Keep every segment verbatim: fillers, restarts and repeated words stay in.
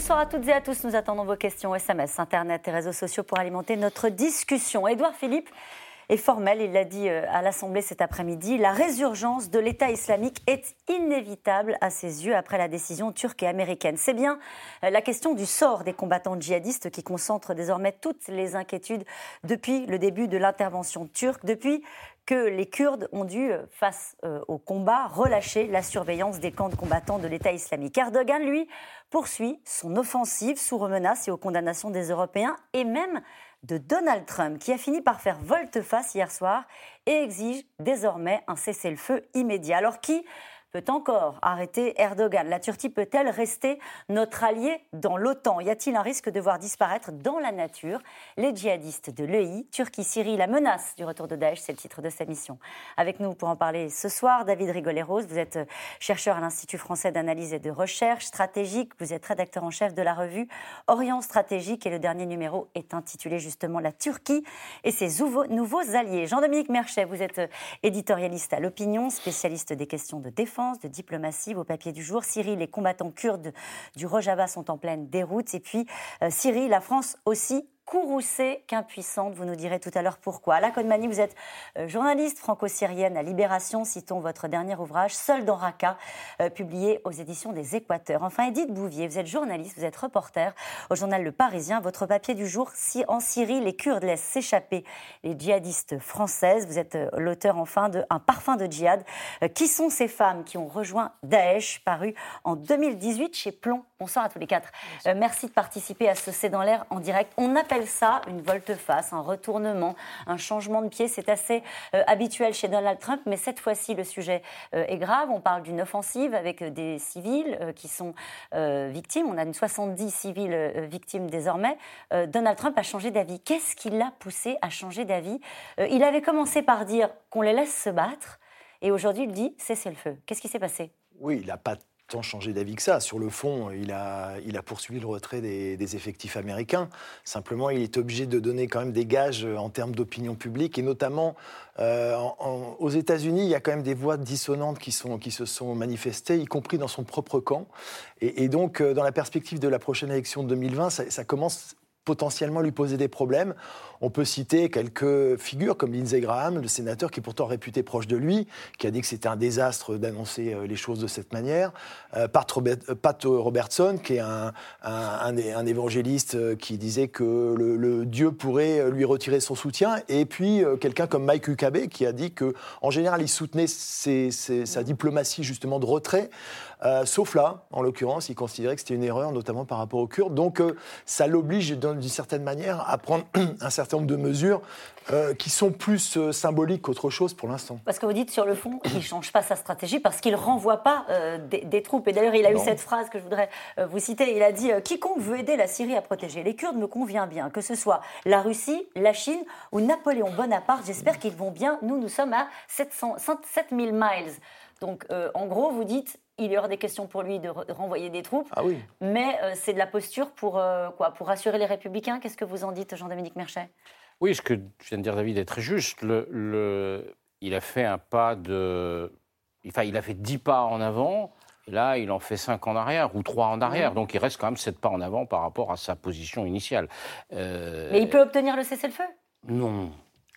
Bonsoir à toutes et à tous. Nous attendons vos questions S M S, Internet et réseaux sociaux pour alimenter notre discussion. Édouard Philippe est formel, il l'a dit à l'Assemblée cet après-midi. La résurgence de l'État islamique est inévitable à ses yeux après la décision turque et américaine. C'est bien la question du sort des combattants djihadistes qui concentre désormais toutes les inquiétudes depuis le début de l'intervention turque, depuis que les Kurdes ont dû, face au combat, relâcher la surveillance des camps de combattants de l'État islamique. Erdogan, lui, poursuit son offensive sous menace et aux condamnations des Européens et même de Donald Trump, qui a fini par faire volte-face hier soir et exige désormais un cessez-le-feu immédiat. Alors qui peut encore arrêter Erdogan? La Turquie peut-elle rester notre allié dans l'OTAN? Y a-t-il un risque de voir disparaître dans la nature les djihadistes de l'E I? Turquie, Syrie, la menace du retour de Daesh, c'est le titre de cette émission. Avec nous pour en parler ce soir, David Rigoleros, vous êtes chercheur à l'Institut français d'analyse et de recherche stratégique, vous êtes rédacteur en chef de la revue Orient Stratégique et le dernier numéro est intitulé justement La Turquie et ses nouveaux, nouveaux alliés. Jean-Dominique Merchet, vous êtes éditorialiste à l'Opinion, spécialiste des questions de défense, de diplomatie, vos papiers du jour. Syrie, les combattants kurdes du Rojava sont en pleine déroute. Et puis, euh, Syrie, la France aussi courroucée qu'impuissante. Vous nous direz tout à l'heure pourquoi. Ala Kodmani, vous êtes euh, journaliste franco-syrienne à Libération. Citons votre dernier ouvrage, Seul dans Raqqa, euh, publié aux éditions des Équateurs. Enfin, Edith Bouvier, vous êtes journaliste, vous êtes reporter au journal Le Parisien. Votre papier du jour, si en Syrie, les Kurdes laissent s'échapper les djihadistes françaises. Vous êtes euh, l'auteur enfin de Un parfum de djihad. Euh, qui sont ces femmes qui ont rejoint Daesh, paru en deux mille dix-huit chez Plomb? Bonsoir à tous les quatre. Euh, merci de participer à ce C'est dans l'air en direct. On appelle ça une volte-face, un retournement, un changement de pied. C'est assez euh, habituel chez Donald Trump, mais cette fois-ci, le sujet euh, est grave. On parle d'une offensive avec euh, des civils euh, qui sont euh, victimes. On a une soixante-dix civils euh, victimes désormais. Euh, Donald Trump a changé d'avis. Qu'est-ce qui l'a poussé à changer d'avis? euh, Il avait commencé par dire qu'on les laisse se battre, et aujourd'hui, il dit cessez le feu. Qu'est-ce qui s'est passé? Oui, il n'a pas tant changé d'avis que ça. Sur le fond, il a, il a poursuivi le retrait des, des effectifs américains. Simplement, il est obligé de donner quand même des gages en termes d'opinion publique, et notamment euh, en, en, aux États-Unis, il y a quand même des voix dissonantes qui, sont, qui se sont manifestées, y compris dans son propre camp. Et, et donc, dans la perspective de la prochaine élection de deux mille vingt, ça, ça commence potentiellement lui poser des problèmes. On peut citer quelques figures comme Lindsey Graham, le sénateur qui est pourtant réputé proche de lui, qui a dit que c'était un désastre d'annoncer les choses de cette manière. Euh, Pat, Robert, Pat Robertson, qui est un, un, un, un évangéliste qui disait que le, le Dieu pourrait lui retirer son soutien. Et puis euh, quelqu'un comme Mike Huckabee, qui a dit qu'en général, il soutenait ses, ses, sa diplomatie justement de retrait. Euh, sauf là, en l'occurrence, il considérait que c'était une erreur, notamment par rapport aux Kurdes. Donc euh, ça l'oblige d'une certaine manière à prendre un certain nombre de mesures euh, qui sont plus euh, symboliques qu'autre chose pour l'instant. Parce que vous dites sur le fond qu'il ne change pas sa stratégie parce qu'il ne renvoie pas euh, des, des troupes. Et d'ailleurs, il a non. eu cette phrase que je voudrais euh, vous citer. Il a dit euh, « Quiconque veut aider la Syrie à protéger les Kurdes me convient bien. Que ce soit la Russie, la Chine ou Napoléon Bonaparte, j'espère qu'ils vont bien. Nous, nous sommes à sept mille miles. » Donc, euh, en gros, vous dites... Il y aura des questions pour lui de re- renvoyer des troupes, ah oui. mais euh, c'est de la posture pour, euh, quoi, pour rassurer les Républicains. Qu'est-ce que vous en dites, Jean-Dominique Merchet? Oui, ce que vient de dire David est très juste. Le, le, il a fait un pas de... Enfin, il a fait dix pas en avant, et là, il en fait cinq en arrière, ou trois en arrière. Mmh. Donc, il reste quand même sept pas en avant par rapport à sa position initiale. Euh... Mais il peut obtenir le cessez-le-feu? Non.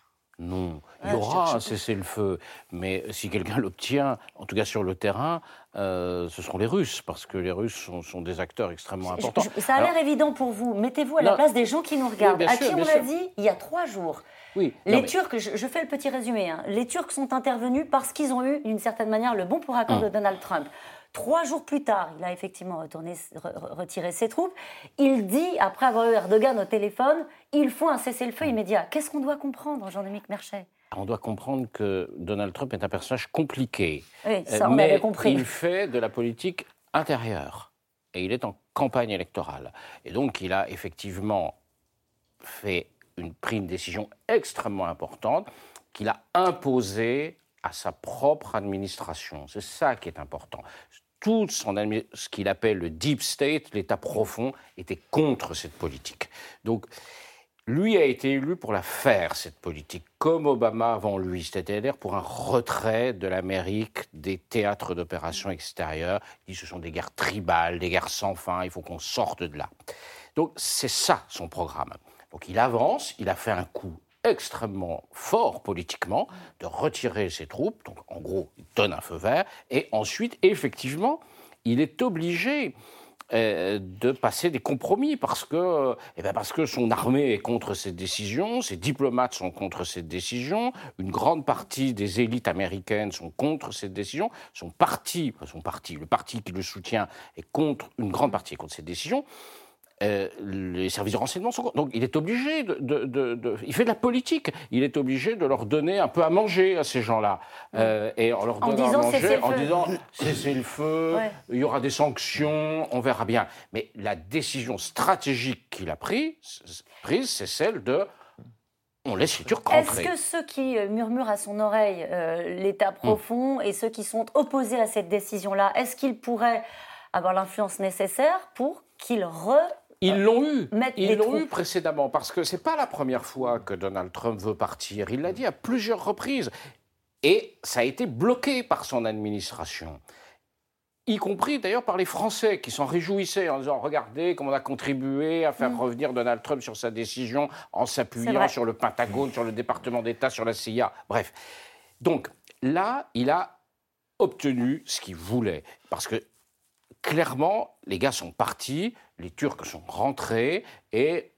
Non, il y aura un cessez-le-feu, mais si quelqu'un l'obtient, en tout cas sur le terrain, euh, ce seront les Russes, parce que les Russes sont, sont des acteurs extrêmement importants. Je, ça a l'air évident pour vous. Mettez-vous à non, la place des gens qui nous regardent, oui, à sûr, qui on l'a dit il y a trois jours. Oui, les non, mais... Turcs, je, je fais le petit résumé, hein, les Turcs sont intervenus parce qu'ils ont eu, d'une certaine manière, le bon pour accord hum. de Donald Trump. Trois jours plus tard, il a effectivement retourné, re, retiré ses troupes. Il dit, après avoir eu Erdogan au téléphone, il faut un cessez-le-feu immédiat. Qu'est-ce qu'on doit comprendre, Jean-Dominique Merchet? On doit comprendre que Donald Trump est un personnage compliqué. Oui, ça, on mais avait compris. Il fait de la politique intérieure. Et il est en campagne électorale. Et donc, il a effectivement fait une, pris une décision extrêmement importante qu'il a imposée à sa propre administration. C'est ça qui est important. Tout son, ce qu'il appelle le deep state, l'état profond, était contre cette politique. Donc, lui a été élu pour la faire, cette politique, comme Obama avant lui, c'est-à-dire pour un retrait de l'Amérique des théâtres d'opérations extérieures. Il dit ce sont des guerres tribales, des guerres sans fin, il faut qu'on sorte de là. Donc c'est ça son programme. Donc il avance, il a fait un coup extrêmement fort politiquement de retirer ses troupes, donc en gros il donne un feu vert, et ensuite effectivement il est obligé euh, de passer des compromis parce que, eh bien parce que son armée est contre cette décision, ses diplomates sont contre cette décision, une grande partie des élites américaines sont contre cette décision, son parti, son parti, le parti qui le soutient est contre, une grande partie est contre cette décision. Euh, les services de renseignement sont... Donc il est obligé de, de, de, de... Il fait de la politique. Il est obligé de leur donner un peu à manger à ces gens-là. Euh, et en leur donnant à manger, en disant cessez le feu, ouais. Il y aura des sanctions, on verra bien. Mais la décision stratégique qu'il a prise, prise c'est celle de... On laisse les Turcs rentrer. Est-ce que ceux qui murmurent à son oreille euh, l'État profond mmh. et ceux qui sont opposés à cette décision-là, est-ce qu'ils pourraient avoir l'influence nécessaire pour qu'ils re... Ils l'ont eu, ils l'ont eu précédemment, parce que ce n'est pas la première fois que Donald Trump veut partir. Il l'a dit à plusieurs reprises. Et ça a été bloqué par son administration. Y compris d'ailleurs par les Français qui s'en réjouissaient en disant « Regardez comment on a contribué à faire mmh. revenir Donald Trump sur sa décision en s'appuyant sur le Pentagone, sur le département d'État, sur la C I A. » Bref. Donc là, il a obtenu ce qu'il voulait. Parce que clairement, les gars sont partis, les Turcs sont rentrés et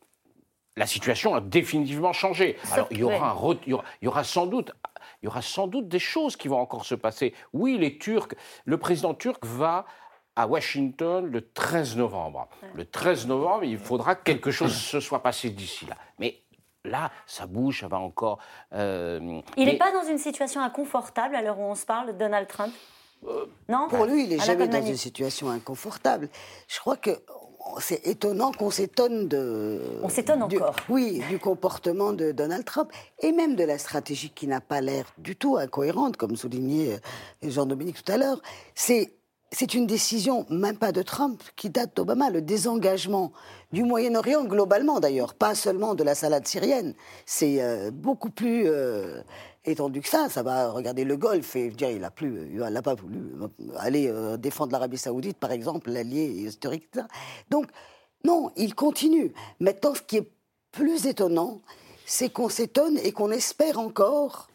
la situation a définitivement changé. Alors, il y aura, un re... il y aura, il y aura sans doute, il y aura sans doute des choses qui vont encore se passer. Oui, les Turcs, le président turc va à Washington le treize novembre. Le treize novembre, il faudra que quelque chose se soit passé d'ici là. Mais là, ça bouge, ça va encore... Euh... Il n'est Mais... pas dans une situation inconfortable à l'heure où on se parle, Donald Trump ? Euh, non, pour lui, il n'est jamais dans une situation inconfortable. Je crois que c'est étonnant qu'on s'étonne de... On s'étonne du, encore. Oui, du comportement de Donald Trump et même de la stratégie qui n'a pas l'air du tout incohérente, comme soulignait Jean-Dominique tout à l'heure. C'est, c'est une décision, même pas de Trump, qui date d'Obama, le désengagement du Moyen-Orient, globalement d'ailleurs, pas seulement de la salade syrienne. C'est euh, beaucoup plus... Euh, étendu que ça, ça va regarder le Golfe et dire il a plus, il n'a pas voulu aller euh, défendre l'Arabie Saoudite, par exemple, l'allié historique. Donc, non, il continue. Maintenant, ce qui est plus étonnant, c'est qu'on s'étonne et qu'on espère encore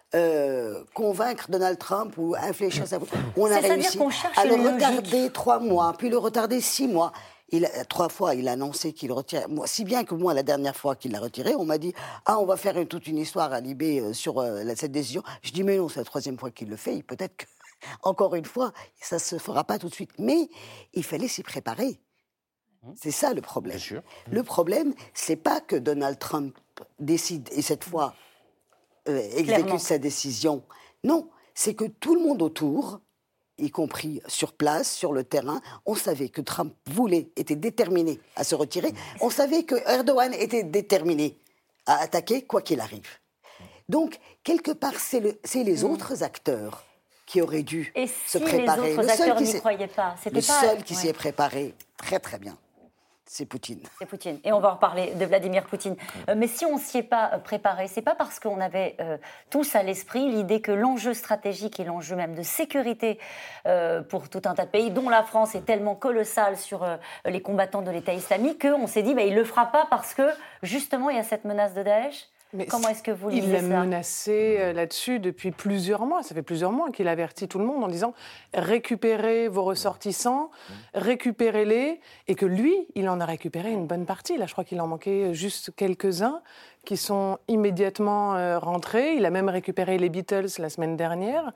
euh, convaincre Donald Trump ou infléchir sa... On a réussi à le retarder trois mois, puis le retarder six mois. Il a, trois fois, il a annoncé qu'il retirait. Moi, si bien que moi, la dernière fois qu'il l'a retiré, on m'a dit « Ah, on va faire une, toute une histoire à Libé euh, sur euh, cette décision. » Je dis « Mais non, c'est la troisième fois qu'il le fait. Peut-être que, encore une fois, ça ne se fera pas tout de suite. » Mais il fallait s'y préparer. C'est ça le problème. Bien sûr. Le problème, c'est pas que Donald Trump décide, et cette fois, euh, exécute Clairement. sa décision. Non, c'est que tout le monde autour... y compris sur place, sur le terrain, on savait que Trump voulait, était déterminé à se retirer. On savait que Erdogan était déterminé à attaquer, quoi qu'il arrive. Donc, quelque part, c'est, le, c'est les mmh. autres acteurs qui auraient dû Et se si préparer. les autres le acteurs seul n'y croyaient pas, c'était Le pas... seul qui ouais. s'y est préparé très très bien, c'est Poutine. C'est Poutine. Et on va en reparler de Vladimir Poutine. Euh, mais si on ne s'y est pas préparé, c'est pas parce qu'on avait euh, tous à l'esprit l'idée que l'enjeu stratégique et l'enjeu même de sécurité euh, pour tout un tas de pays, dont la France est tellement colossale sur euh, les combattants de l'État islamique, qu'on s'est dit bah, il ne le fera pas parce que justement il y a cette menace de Daesh. Mais Comment est-ce que vous lisez il ça ? Il l'a menacé là-dessus depuis plusieurs mois. Ça fait plusieurs mois qu'il avertit tout le monde en disant « récupérez vos ressortissants, récupérez-les » et que lui, il en a récupéré une bonne partie. Là, je crois qu'il en manquait juste quelques-uns qui sont immédiatement euh, rentrés. Il a même récupéré les Beatles la semaine dernière.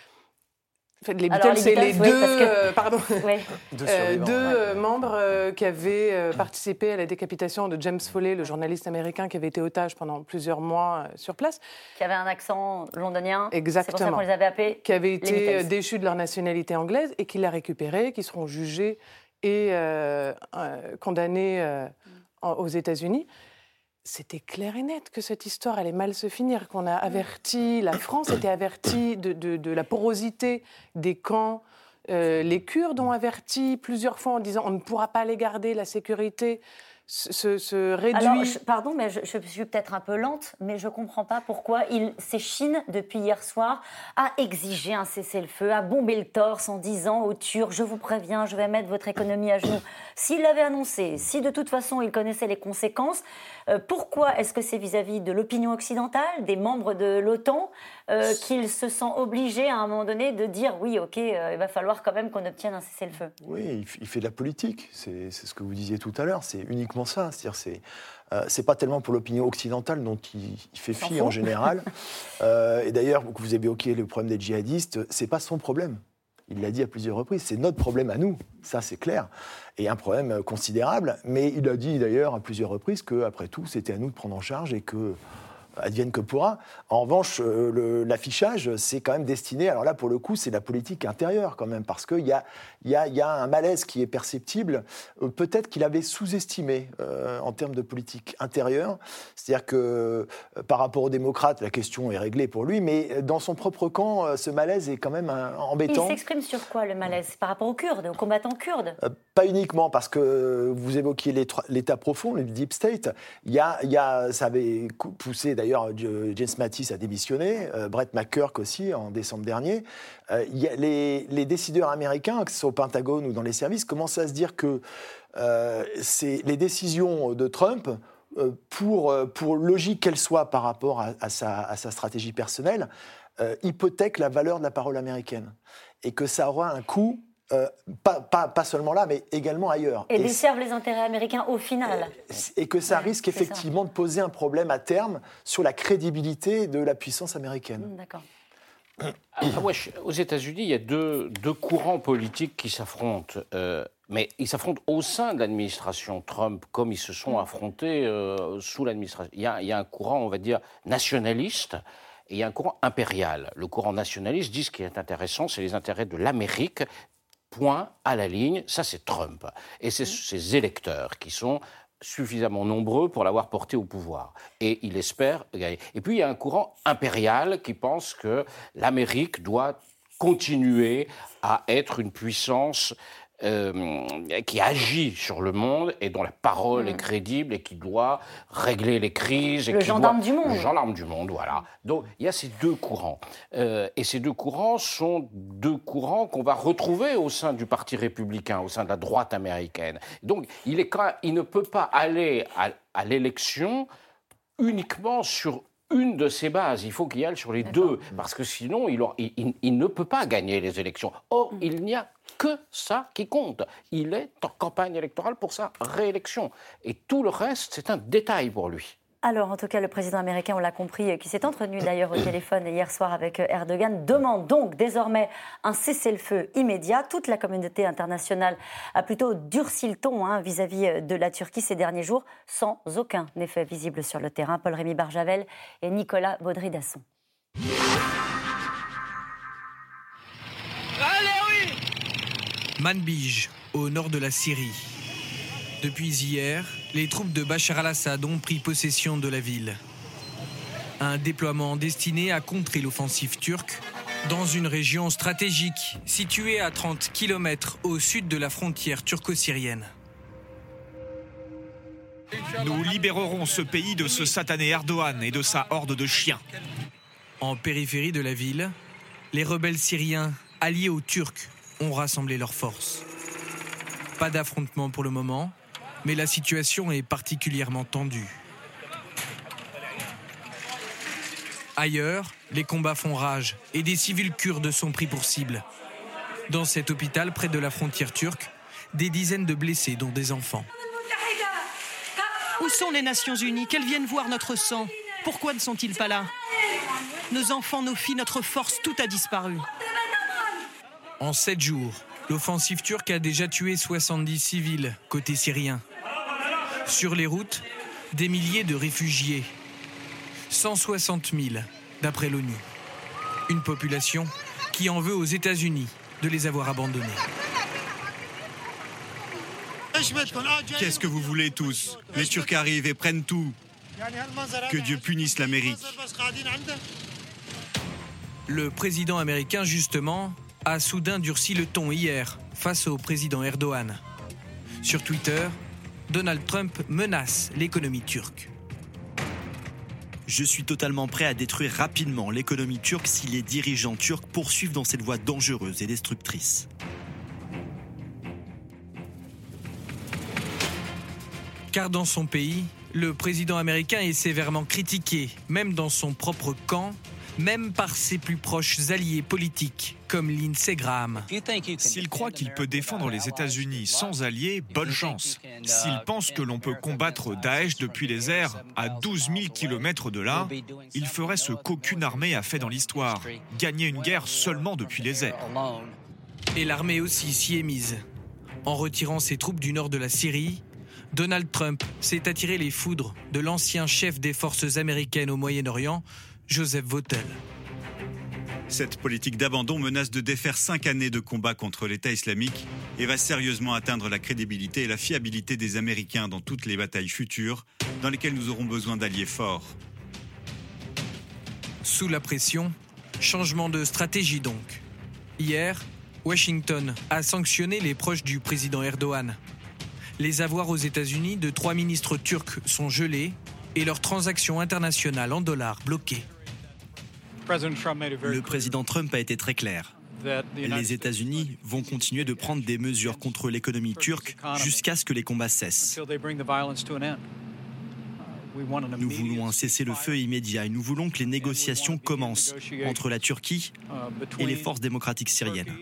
En fait, les Beatles, Alors, les c'est Beatles, les oui, deux, que... euh, pardon, oui. deux, euh, deux euh, membres euh, qui avaient euh, participé à la décapitation de James Foley, le journaliste américain qui avait été otage pendant plusieurs mois euh, sur place. Qui avait un accent londonien. Exactement. C'est pour ça qu'on les avait appelés. Qui avaient été déchus de leur nationalité anglaise et qui l'a récupéré, qui seront jugés et euh, euh, condamnés euh, mm. aux États-Unis. C'était clair et net que cette histoire allait mal se finir, qu'on a averti, la France était avertie de, de, de la porosité des camps. Euh, les Kurdes ont averti plusieurs fois en disant on ne pourra pas les garder, la sécurité, se, se réduit... Alors, je, pardon, mais je, je suis peut-être un peu lente, mais je ne comprends pas pourquoi il s'échine depuis hier soir à exiger un cessez-le-feu, à bomber le torse en disant aux Turcs « Je vous préviens, je vais mettre votre économie à genoux ». S'il l'avait annoncé, si de toute façon il connaissait les conséquences, euh, pourquoi est-ce que c'est vis-à-vis de l'opinion occidentale, des membres de l'OTAN, euh, qu'il se sent obligé à un moment donné de dire « Oui, ok, euh, il va falloir quand même qu'on obtienne un cessez-le-feu ». Oui, il, il fait de la politique, c'est, c'est ce que vous disiez tout à l'heure, c'est uniquement ça, c'est-à-dire c'est euh, c'est pas tellement pour l'opinion occidentale dont il, il fait fi en général. euh, et d'ailleurs, vous évoquiez le problème des djihadistes, c'est pas son problème. Il l'a dit à plusieurs reprises, c'est notre problème à nous, ça c'est clair, et un problème considérable. Mais il a dit d'ailleurs à plusieurs reprises qu'après tout, c'était à nous de prendre en charge et que advienne que pourra. En revanche, euh, le, l'affichage, c'est quand même destiné, alors là, pour le coup, c'est la politique intérieure quand même, parce qu'il y a, y a, y a un malaise qui est perceptible. Euh, peut-être qu'il avait sous-estimé euh, en termes de politique intérieure. C'est-à-dire que euh, par rapport aux démocrates, la question est réglée pour lui, mais dans son propre camp, euh, ce malaise est quand même un, embêtant. Il s'exprime sur quoi, le malaise ? Par rapport aux Kurdes, aux combattants kurdes ? euh, Pas uniquement, parce que vous évoquiez l'état, l'état profond, le deep state. Il y a, y a, ça avait poussé d'ailleurs James Mattis a démissionné, euh, Brett McCurk aussi en décembre dernier. Euh, y a les, les décideurs américains, que ce soit au Pentagone ou dans les services, commencent à se dire que euh, c'est les décisions de Trump, euh, pour, pour logique qu'elles soient par rapport à, à, sa, à sa stratégie personnelle, euh, hypothèquent la valeur de la parole américaine. Et que ça aura un coût. Euh, pas, pas, pas seulement là, mais également ailleurs. Et, et desservent les intérêts américains au final. Et que ça risque ouais, effectivement ça. de poser un problème à terme sur la crédibilité de la puissance américaine. Mmh, d'accord. Ah, ouais, aux États-Unis, il y a deux, deux courants politiques qui s'affrontent. Euh, mais ils s'affrontent au sein de l'administration Trump, comme ils se sont affrontés euh, sous l'administration. Il y a, il y a un courant, on va dire, nationaliste. Et il y a un courant impérial. Le courant nationaliste dit ce qui est intéressant, c'est les intérêts de l'Amérique. Point à la ligne, ça c'est Trump. Et c'est ses électeurs qui sont suffisamment nombreux pour l'avoir porté au pouvoir. Et il espère gagner. Et puis il y a un courant impérial qui pense que l'Amérique doit continuer à être une puissance euh, qui agit sur le monde et dont la parole mmh. est crédible et qui doit régler les crises. Et le qui gendarme doit, du monde. Le gendarme du monde, voilà. Donc il y a ces deux courants. Euh, et ces deux courants sont deux courants qu'on va retrouver au sein du Parti républicain, au sein de la droite américaine. Donc il, est quand même, il ne peut pas aller à, à l'élection uniquement sur une de ses bases. Il faut qu'il y aille sur les D'accord. deux, parce que sinon, il, aura, il, il, il ne peut pas gagner les élections. Or, mmh. il n'y a que ça qui compte. Il est en campagne électorale pour sa réélection. Et tout le reste, c'est un détail pour lui. Alors, en tout cas, le président américain, on l'a compris, qui s'est entretenu d'ailleurs au téléphone hier soir avec Erdogan, demande donc désormais un cessez-le-feu immédiat. Toute la communauté internationale a plutôt durci le ton hein, vis-à-vis de la Turquie ces derniers jours, sans aucun effet visible sur le terrain. Paul-Rémy Barjavel et Nicolas Baudry-Dasson. Allez, oui ! Manbij, au nord de la Syrie. Depuis hier, les troupes de Bachar al-Assad ont pris possession de la ville. Un déploiement destiné à contrer l'offensive turque dans une région stratégique située à trente kilomètres au sud de la frontière turco-syrienne. Nous libérerons ce pays de ce satané Erdogan et de sa horde de chiens. En périphérie de la ville, les rebelles syriens alliés aux Turcs ont rassemblé leurs forces. Pas d'affrontement pour le moment, mais la situation est particulièrement tendue. Ailleurs, les combats font rage et des civils kurdes sont pris pour cible. Dans cet hôpital près de la frontière turque, des dizaines de blessés, dont des enfants. Où sont les Nations Unies ? Qu'elles viennent voir notre sang. Pourquoi ne sont-ils pas là ? Nos enfants, nos filles, notre force, tout a disparu. En sept jours, l'offensive turque a déjà tué soixante-dix civils côté syrien. Sur les routes, des milliers de réfugiés. cent soixante mille, d'après l'ONU. Une population qui en veut aux États-Unis de les avoir abandonnés. Qu'est-ce que vous voulez tous ? Les Turcs arrivent et prennent tout. Que Dieu punisse l'Amérique. Le président américain, justement, a soudain durci le ton hier face au président Erdogan. Sur Twitter, Donald Trump menace l'économie turque. Je suis totalement prêt à détruire rapidement l'économie turque si les dirigeants turcs poursuivent dans cette voie dangereuse et destructrice. Car dans son pays, le président américain est sévèrement critiqué, même dans son propre camp, même par ses plus proches alliés politiques, comme Lindsey Graham. S'il croit qu'il peut défendre les États-Unis sans alliés, bonne chance. S'il pense que l'on peut combattre Daesh depuis les airs à douze mille kilomètres de là, il ferait ce qu'aucune armée a fait dans l'histoire, gagner une guerre seulement depuis les airs. Et l'armée aussi s'y est mise. En retirant ses troupes du nord de la Syrie, Donald Trump s'est attiré les foudres de l'ancien chef des forces américaines au Moyen-Orient, Joseph Votel. Cette politique d'abandon menace de défaire cinq années de combat contre l'État islamique et va sérieusement atteindre la crédibilité et la fiabilité des Américains dans toutes les batailles futures dans lesquelles nous aurons besoin d'alliés forts. Sous la pression, changement de stratégie donc. Hier, Washington a sanctionné les proches du président Erdogan. Les avoirs aux États-Unis de trois ministres turcs sont gelés et leurs transactions internationales en dollars bloquées. Le président Trump a été très clair. Les États-Unis vont continuer de prendre des mesures contre l'économie turque jusqu'à ce que les combats cessent. Nous voulons un cessez-le-feu immédiat et nous voulons que les négociations commencent entre la Turquie et les forces démocratiques syriennes.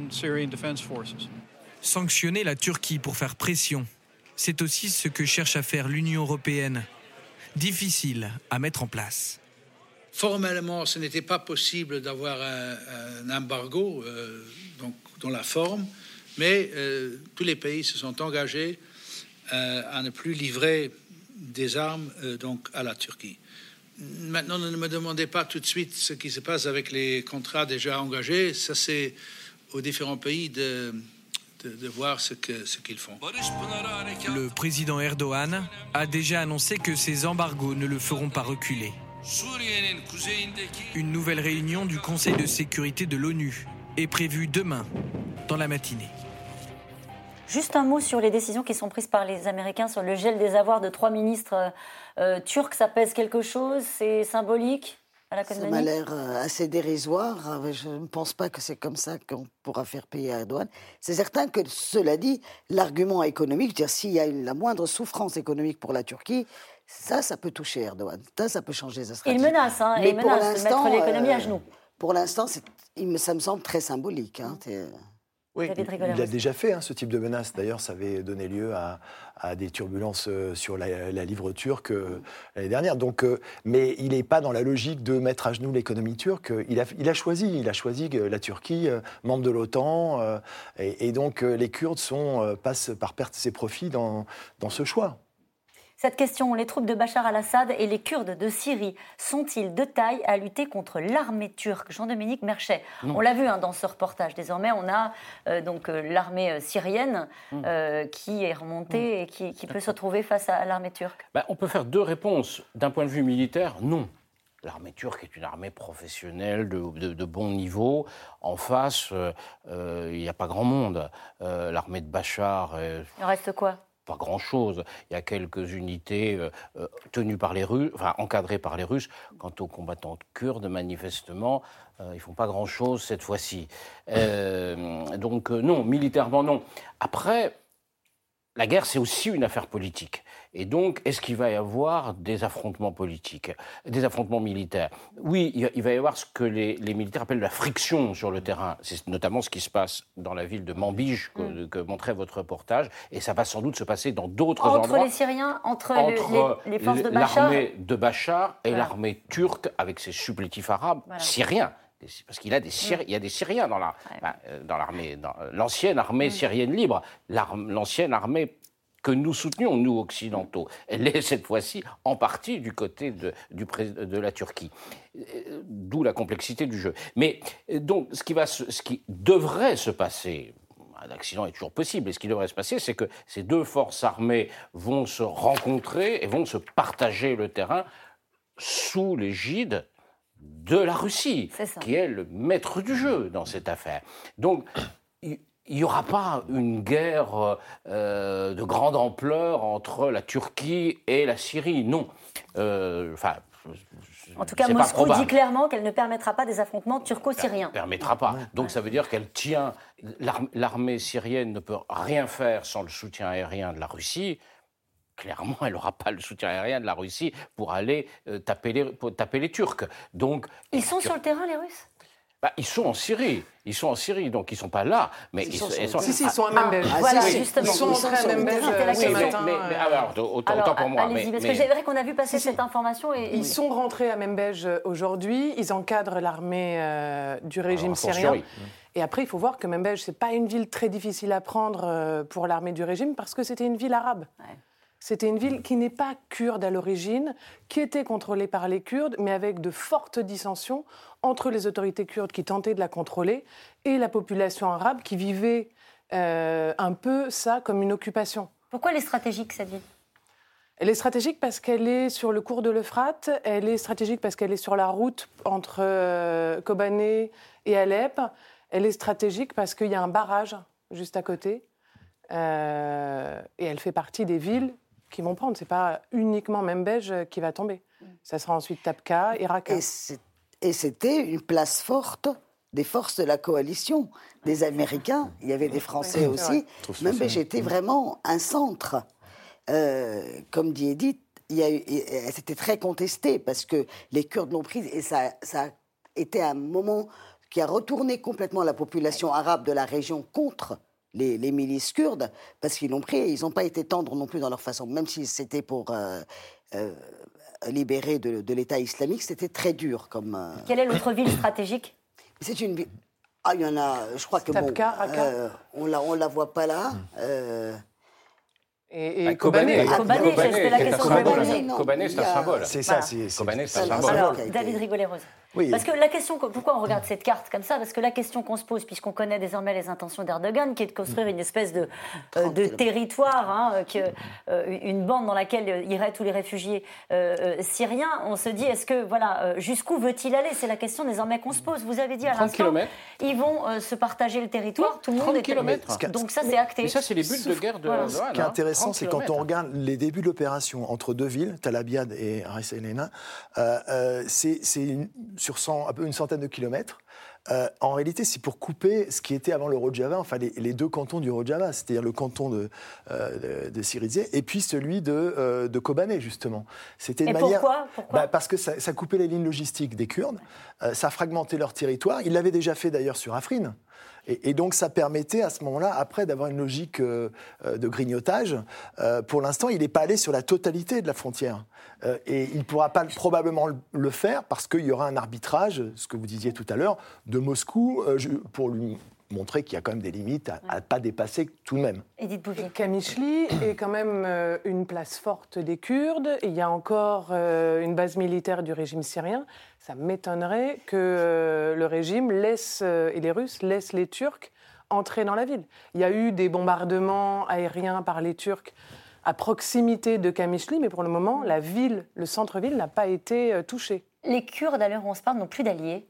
Sanctionner la Turquie pour faire pression, c'est aussi ce que cherche à faire l'Union européenne. Difficile à mettre en place. Formellement, ce n'était pas possible d'avoir un, un embargo euh, donc, dans la forme, mais euh, tous les pays se sont engagés euh, à ne plus livrer des armes euh, donc, à la Turquie. Maintenant, ne me demandez pas tout de suite ce qui se passe avec les contrats déjà engagés. Ça, c'est aux différents pays de, de, de voir ce, que, ce qu'ils font. Le président Erdogan a déjà annoncé que ces embargos ne le feront pas reculer. Une nouvelle réunion du Conseil de sécurité de l'ONU est prévue demain, dans la matinée. Juste un mot sur les décisions qui sont prises par les Américains sur le gel des avoirs de trois ministres euh, turcs. Ça pèse quelque chose? C'est symbolique à la Ça m'a l'air assez dérisoire. Je ne pense pas que c'est comme ça qu'on pourra faire payer à Erdogan. C'est certain que, cela dit, l'argument économique, c'est-à-dire s'il y a une, la moindre souffrance économique pour la Turquie, ça, ça peut toucher Erdogan. Ça, ça peut changer sa stratégie. Il menace, hein, Mais il menace de mettre l'économie euh, à genoux. Pour l'instant, c'est, il me, ça me semble très symbolique. Hein, Oui, il, il l'a déjà fait, hein, ce type de menace. D'ailleurs, ça avait donné lieu à, à des turbulences sur la, la livre turque euh, l'année dernière. Donc, euh, mais il n'est pas dans la logique de mettre à genoux l'économie turque. Il a, il a choisi, il a choisi la Turquie, euh, membre de l'OTAN. Euh, et, et donc, euh, les Kurdes sont, euh, passent par perte ses profits dans, dans ce choix. Cette question, les troupes de Bachar al-Assad et les Kurdes de Syrie sont-ils de taille à lutter contre l'armée turque? Jean-Dominique Merchet, on l'a vu hein, dans ce reportage. Désormais, on a euh, donc euh, l'armée syrienne euh, qui est remontée et qui, qui peut se retrouver face à, à l'armée turque. Ben, on peut faire deux réponses. D'un point de vue militaire, non. L'armée turque est une armée professionnelle de, de, de bon niveau. En face, il euh, n'y euh, a pas grand monde. Euh, l'armée de Bachar... Euh, il reste quoi? Pas grand-chose. Il y a quelques unités euh, euh, tenues par les Russes, enfin encadrées par les Russes. Quant aux combattants kurdes, manifestement, euh, ils font pas grand-chose cette fois-ci. Euh, donc euh, non, militairement non. Après, la guerre, c'est aussi une affaire politique. Et donc, est-ce qu'il va y avoir des affrontements politiques, des affrontements militaires? Oui, il va y avoir ce que les, les militaires appellent la friction sur le terrain. C'est notamment ce qui se passe dans la ville de Manbij, que, mm. que montrait votre reportage. Et ça va sans doute se passer dans d'autres entre endroits. Entre les Syriens, entre, entre le, les, les forces de Bachar. L'armée de Bachar et voilà. l'armée turque avec ses supplétifs arabes voilà. syriens. Parce qu'il a des Syri- mm. il y a des Syriens dans, la, ouais. bah, dans l'armée, dans l'ancienne armée mm. syrienne libre, l'ancienne armée que nous soutenions, nous, occidentaux. Elle est, cette fois-ci, en partie du côté de, du pré- de la Turquie. D'où la complexité du jeu. Mais donc, ce qui, va se, ce qui devrait se passer, un accident est toujours possible, et ce qui devrait se passer, c'est que ces deux forces armées vont se rencontrer et vont se partager le terrain sous l'égide de la Russie, qui est le maître du jeu dans cette affaire. Donc, il n'y aura pas une guerre euh, de grande ampleur entre la Turquie et la Syrie, non. Euh, enfin, en tout cas, Moscou dit clairement qu'elle ne permettra pas des affrontements turco-syriens. Elle ne permettra pas. Donc ça veut dire qu'elle tient... L'armée syrienne ne peut rien faire sans le soutien aérien de la Russie. Clairement, elle n'aura pas le soutien aérien de la Russie pour aller euh, taper, les, pour taper les Turcs. Donc, ils sont sur le terrain, les Russes ? Bah, ils sont en Syrie, ils sont en Syrie, donc ils ne sont pas là. Mais ils, ils sont, ils sont, si, si, ils sont à Membège. Ah, voilà, oui, justement. Ils sont entrés à Membège ce matin. Mais, mais, alors, autant, alors, autant pour moi. Allez-y, mais, parce mais... que j'aimerais qu'on a vu passer si, cette information. Et... Ils oui. sont rentrés à Membège aujourd'hui, ils encadrent l'armée euh, du régime alors, syrien. Oui. Et après, il faut voir que Membège, ce n'est pas une ville très difficile à prendre euh, pour l'armée du régime, parce que c'était une ville arabe. Ouais. C'était une ville qui n'est pas kurde à l'origine, qui était contrôlée par les Kurdes, mais avec de fortes dissensions entre les autorités kurdes qui tentaient de la contrôler et la population arabe qui vivait euh, un peu ça comme une occupation. Pourquoi elle est stratégique, cette ville ? Elle est stratégique parce qu'elle est sur le cours de l'Euphrate, elle est stratégique parce qu'elle est sur la route entre euh, Kobané et Alep, elle est stratégique parce qu'il y a un barrage juste à côté, euh, et elle fait partie des villes qui vont prendre. Ce n'est pas uniquement Membège qui va tomber. Ça sera ensuite Tabqa et Raqqa. Et, c'est, et c'était une place forte des forces de la coalition, des Américains, il y avait des Français oui, aussi. Membège était vraiment un centre. Euh, comme dit Edith, il y a eu, c'était très contesté parce que les Kurdes l'ont prise et ça, ça a été un moment qui a retourné complètement la population arabe de la région contre Les, les milices kurdes, parce qu'ils l'ont pris et ils n'ont pas été tendres non plus dans leur façon. Même si c'était pour euh, euh, libérer de, de l'État islamique, c'était très dur. Comme, euh... Quelle est l'autre ville stratégique ? C'est une ville... Ah, il y en a, je crois que Tabqa, bon, euh, on la, on la voit pas là. Euh... Et, et Kobané. Kobané, c'est la question de Kobané. Kobané, c'est un symbole. C'est ça, c'est Kobané, c'est un symbole. Alors, David Rigolet-Rose. Oui. Parce que la question, pourquoi on regarde cette carte comme ça ? Parce que la question qu'on se pose, puisqu'on connaît désormais les intentions d'Erdogan, qui est de construire une espèce de, euh, de territoire, hein, que, euh, une bande dans laquelle iraient tous les réfugiés euh, euh, syriens, on se dit, est-ce que, voilà, euh, jusqu'où veut-il aller ? C'est la question désormais qu'on se pose. Vous avez dit à l'instant, ils vont euh, se partager le territoire, tout le monde est... Donc ça, c'est acté. Mais ça, c'est les buts de guerre de voilà. Ce qui est intéressant, c'est quand on regarde les débuts de l'opération entre deux villes, Tal Abyad et Ras El Helena, euh, euh, c'est, c'est une, sur cent, un peu une centaine de kilomètres. Euh, en réalité, c'est pour couper ce qui était avant le Rojava, enfin les, les deux cantons du Rojava, c'est-à-dire le canton de, euh, de, de Cirizier et puis celui de, euh, de Kobané, justement. C'était une et manière, pourquoi, pourquoi bah, parce que ça, ça coupait les lignes logistiques des Kurdes, euh, ça fragmentait leur territoire. Ils l'avaient déjà fait d'ailleurs sur Afrin. Et, et donc ça permettait à ce moment-là, après, d'avoir une logique euh, de grignotage. Euh, pour l'instant, il n'est pas allé sur la totalité de la frontière. Euh, et il ne pourra pas probablement le faire parce qu'il y aura un arbitrage, ce que vous disiez tout à l'heure, de Moscou euh, pour lui montrer qu'il y a quand même des limites à ne pas dépasser tout de même. Edith Bouvier. Qamishli est quand même euh, une place forte des Kurdes. Il y a encore euh, une base militaire du régime syrien. Ça m'étonnerait que euh, le régime laisse, euh, et les Russes laissent les Turcs entrer dans la ville. Il y a eu des bombardements aériens par les Turcs à proximité de Qamishli, mais pour le moment, la ville, le centre-ville n'a pas été euh, touché. Les Kurdes, à l'heure où on se parle, n'ont plus d'alliés.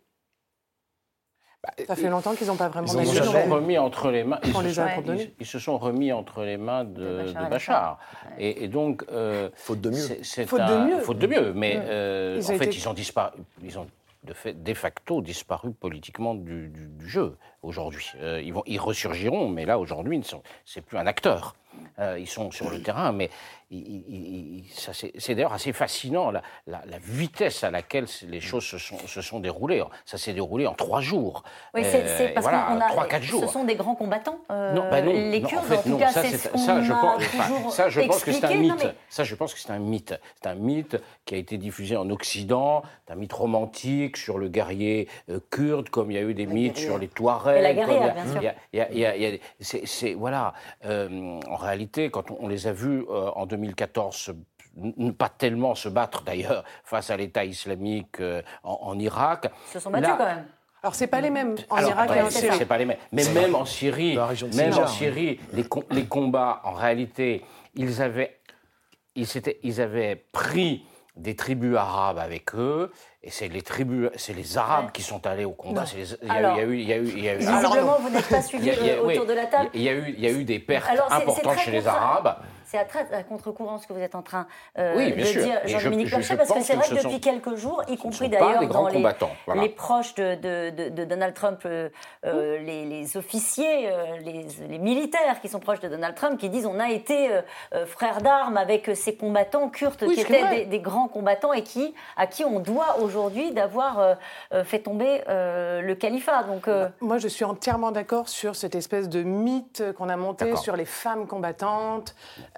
Ça fait longtemps qu'ils n'ont pas vraiment d'alliés. Ils se sont remis entre les mains. Ils, se, les sont, ils, ils se sont remis entre les mains de, de Bachar. De Bachar. Ouais. Et, et donc, euh, faute de mieux. C'est, c'est faute un, de mieux. Faute de mieux. Mais ouais. euh, en fait, été... ils ont disparu. Ils ont de fait, de facto, disparu politiquement du, du, du jeu aujourd'hui. Euh, ils, vont, ils ressurgiront, mais là aujourd'hui, ils sont, c'est plus un acteur. Euh, ils sont sur le terrain, mais ils, ils, ils, ça, c'est, c'est d'ailleurs assez fascinant la, la, la vitesse à laquelle les choses se sont, se sont déroulées. Ça s'est déroulé en trois jours. Oui, c'est, c'est parce voilà, qu'on a, trois, quatre jours. Ce sont des grands combattants. Euh, non, bah non, les non, Kurdes, en, fait, en tout non, cas, ça, c'est, c'est ce qu'on ça, je pense, toujours ça, je pense que c'est un mythe. Mais... Ça, je pense que c'est un mythe. C'est un mythe qui a été diffusé en Occident. C'est un mythe romantique sur le guerrier euh, kurde, comme il y a eu des la mythes guerrière. Sur les Touaregs. Et la guerrière, bien sûr. Il y a, il y a, il y a, il y a, c'est, c'est, voilà. Euh, en réalité, quand on, on les a vus euh, en deux mille quatorze, pas tellement se battre d'ailleurs face à l'État islamique euh, en, en Irak. Ils se sont battus là, quand même. Alors c'est pas les mêmes en Alors, Irak ouais, et en Syrie. C'est pas les mêmes. Mais c'est même en Syrie, même Sinjar, en Syrie, oui. les, les combats, en réalité, ils avaient, ils, s'étaient, ils avaient pris des tribus arabes avec eux, et c'est les tribus, c'est les Arabes ouais. qui sont allés au combat. C'est les, il, y a, alors, il y a eu, il y a eu, il y a eu. Visiblement, vous n'êtes pas suivi autour oui, de la table. Il y a eu, il y a eu des pertes alors, c'est, importantes c'est chez les Arabes. C'est à, très, à contre-courant ce que vous êtes en train euh, oui, de sûr. dire, Jean-Dominique Blanchard, parce que c'est vrai que, que depuis sont, quelques jours, y compris d'ailleurs dans les, voilà. les proches de, de, de, de Donald Trump, euh, euh, les, les officiers, euh, les, les militaires qui sont proches de Donald Trump, qui disent on a été euh, frères d'armes avec ces combattants kurdes oui, qui étaient des, des grands combattants et qui, à qui on doit aujourd'hui d'avoir euh, fait tomber euh, le califat. Donc, euh... Moi, je suis entièrement d'accord sur cette espèce de mythe qu'on a monté d'accord. sur les femmes combattantes.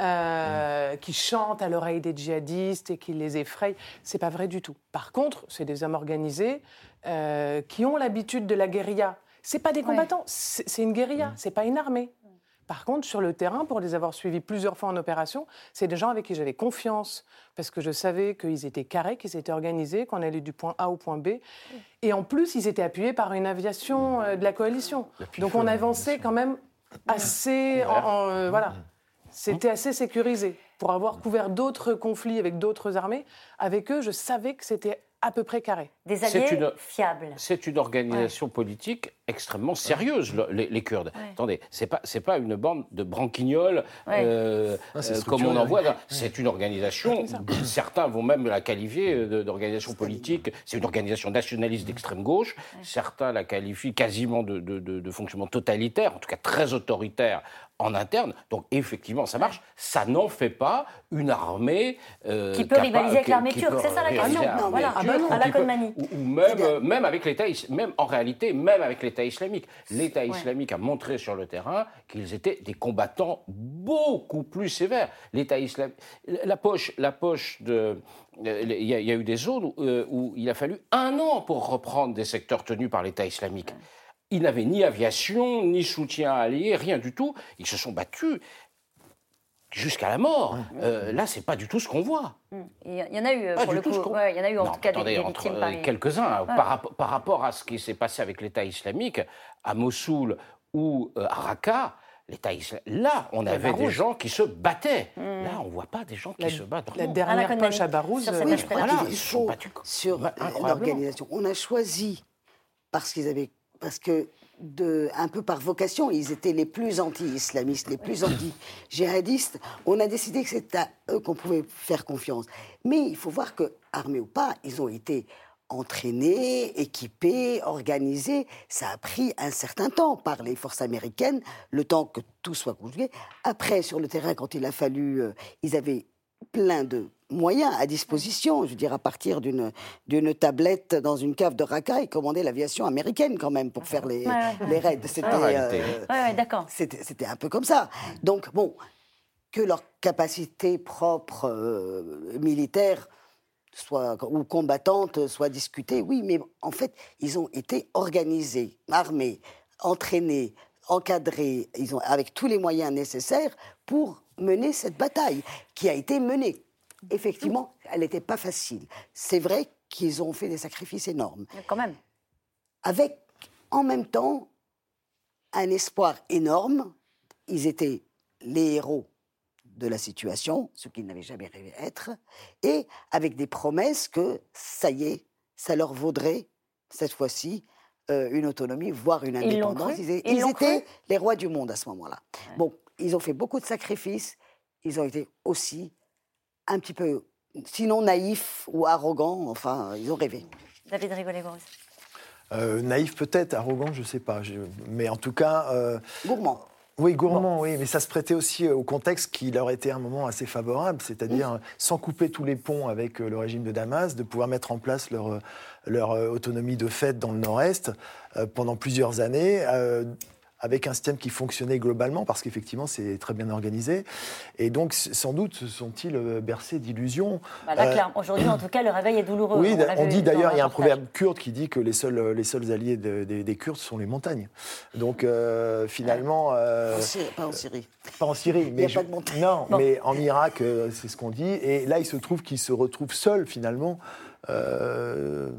Euh, mmh. qui chantent à l'oreille des djihadistes et qui les effrayent. C'est pas vrai du tout. Par contre, c'est des hommes organisés euh, qui ont l'habitude de la guérilla. C'est pas des combattants, ouais. c'est, c'est une guérilla, mmh. c'est pas une armée. Par contre, sur le terrain, pour les avoir suivis plusieurs fois en opération, c'est des gens avec qui j'avais confiance, parce que je savais qu'ils étaient carrés, qu'ils étaient organisés, qu'on allait du point A au point B. Et en plus, ils étaient appuyés par une aviation euh, de la coalition. Donc on avançait quand même assez... En, en, euh, voilà. C'était assez sécurisé. Pour avoir couvert d'autres conflits avec d'autres armées, avec eux, je savais que c'était à peu près carré. Des alliés c'est une, fiables. C'est une organisation ouais. politique extrêmement sérieuse, ouais. les, les Kurdes. Ouais. Attendez, c'est pas, c'est pas une bande de branquignoles ouais. euh, ah, euh, comme on en voit. Ouais. C'est une organisation, ouais, certains vont même la qualifier d'organisation politique. C'est une organisation nationaliste d'extrême gauche. Ouais. Certains la qualifient quasiment de, de, de, de fonctionnement totalitaire, en tout cas très autoritaire en interne. Donc effectivement, ça marche. Ça n'en fait pas une armée euh, qui peut rivaliser avec l'armée turque. C'est ça la question. Non, voilà. Ah ben non, à la Colmani. Ou, ou même, euh, même avec l'État, même en réalité, même avec l'État islamique. L'État ouais. islamique a montré sur le terrain qu'ils étaient des combattants beaucoup plus sévères. L'État islamique, la poche, la poche de, il euh, y, y a eu des zones où, euh, où il a fallu un an pour reprendre des secteurs tenus par l'État islamique. Ouais. Ils n'avaient ni aviation, ni soutien allié, rien du tout. Ils se sont battus jusqu'à la mort. Mmh. Euh, là, c'est pas du tout ce qu'on voit. Mmh. Il y en a eu, pas pour le coup, ouais, il y en a eu en non, tout cas attendez, des, des entre, victimes par quelques-uns. Ouais. Par, par rapport à ce qui s'est passé avec l'État islamique, à Mossoul ou euh, à Raqqa, l'État islamique, là, on avait des gens qui se battaient. Mmh. Là, on ne voit pas des gens qui la, se battent. La dernière ah, poche à Barouz, sur, oui, voilà, ils se sont battus. Sur bah, l'organisation. On a choisi, parce qu'ils avaient... Parce que, de, un peu par vocation, ils étaient les plus anti-islamistes, les plus anti-djihadistes. On a décidé que c'était à eux qu'on pouvait faire confiance. Mais il faut voir que, armés ou pas, ils ont été entraînés, équipés, organisés. Ça a pris un certain temps par les forces américaines, le temps que tout soit conjugué. Après, sur le terrain, quand il a fallu... Euh, ils avaient plein de moyens à disposition. Je veux dire, à partir d'une, d'une tablette dans une cave de Raqqa, ils commandaient l'aviation américaine quand même pour faire les, ouais, ouais. les raids. C'était, euh, ouais, ouais, d'accord. C'était, c'était un peu comme ça. Donc, bon, que leur capacité propre euh, militaire soit, ou combattante soit discutée, oui, mais en fait, ils ont été organisés, armés, entraînés, encadrés, ils ont, avec tous les moyens nécessaires pour mener cette bataille, qui a été menée. Effectivement, elle n'était pas facile. C'est vrai qu'ils ont fait des sacrifices énormes. Mais quand même. Avec, en même temps, un espoir énorme. Ils étaient les héros de la situation, ce qu'ils n'avaient jamais rêvé être, et avec des promesses que, ça y est, ça leur vaudrait, cette fois-ci, euh, une autonomie, voire une indépendance. Ils, ils, ils, ils étaient cru. les rois du monde à ce moment-là. Ouais. Bon, ils ont fait beaucoup de sacrifices. Ils ont été aussi un petit peu, sinon naïfs ou arrogants. Enfin, ils ont rêvé. David Rigollet-Gros. Euh, naïf peut-être, arrogant, je ne sais pas. Je... Mais en tout cas... Euh... Gourmand. Oui, gourmand, bon. oui, mais ça se prêtait aussi au contexte qui leur était un moment assez favorable, c'est-à-dire, mmh. sans couper tous les ponts avec le régime de Damas, de pouvoir mettre en place leur, leur autonomie de fait dans le Nord-Est euh, pendant plusieurs années, euh, avec un système qui fonctionnait globalement, parce qu'effectivement, c'est très bien organisé. Et donc, sans doute, se sont-ils bercés d'illusions. Bah là, euh, clairement, aujourd'hui, en tout cas, le réveil est douloureux. Oui, on, on dit d'ailleurs, il y a un proverbe kurde qui dit que les seuls, les seuls alliés de, de, des Kurdes sont les montagnes. Donc, euh, finalement... Euh, en Syrie, pas en Syrie. Pas en Syrie. Mais il n'y a je, pas de montagne. Non, bon. mais en Irak, c'est ce qu'on dit. Et là, il se trouve qu'ils se retrouvent seuls, finalement, euh,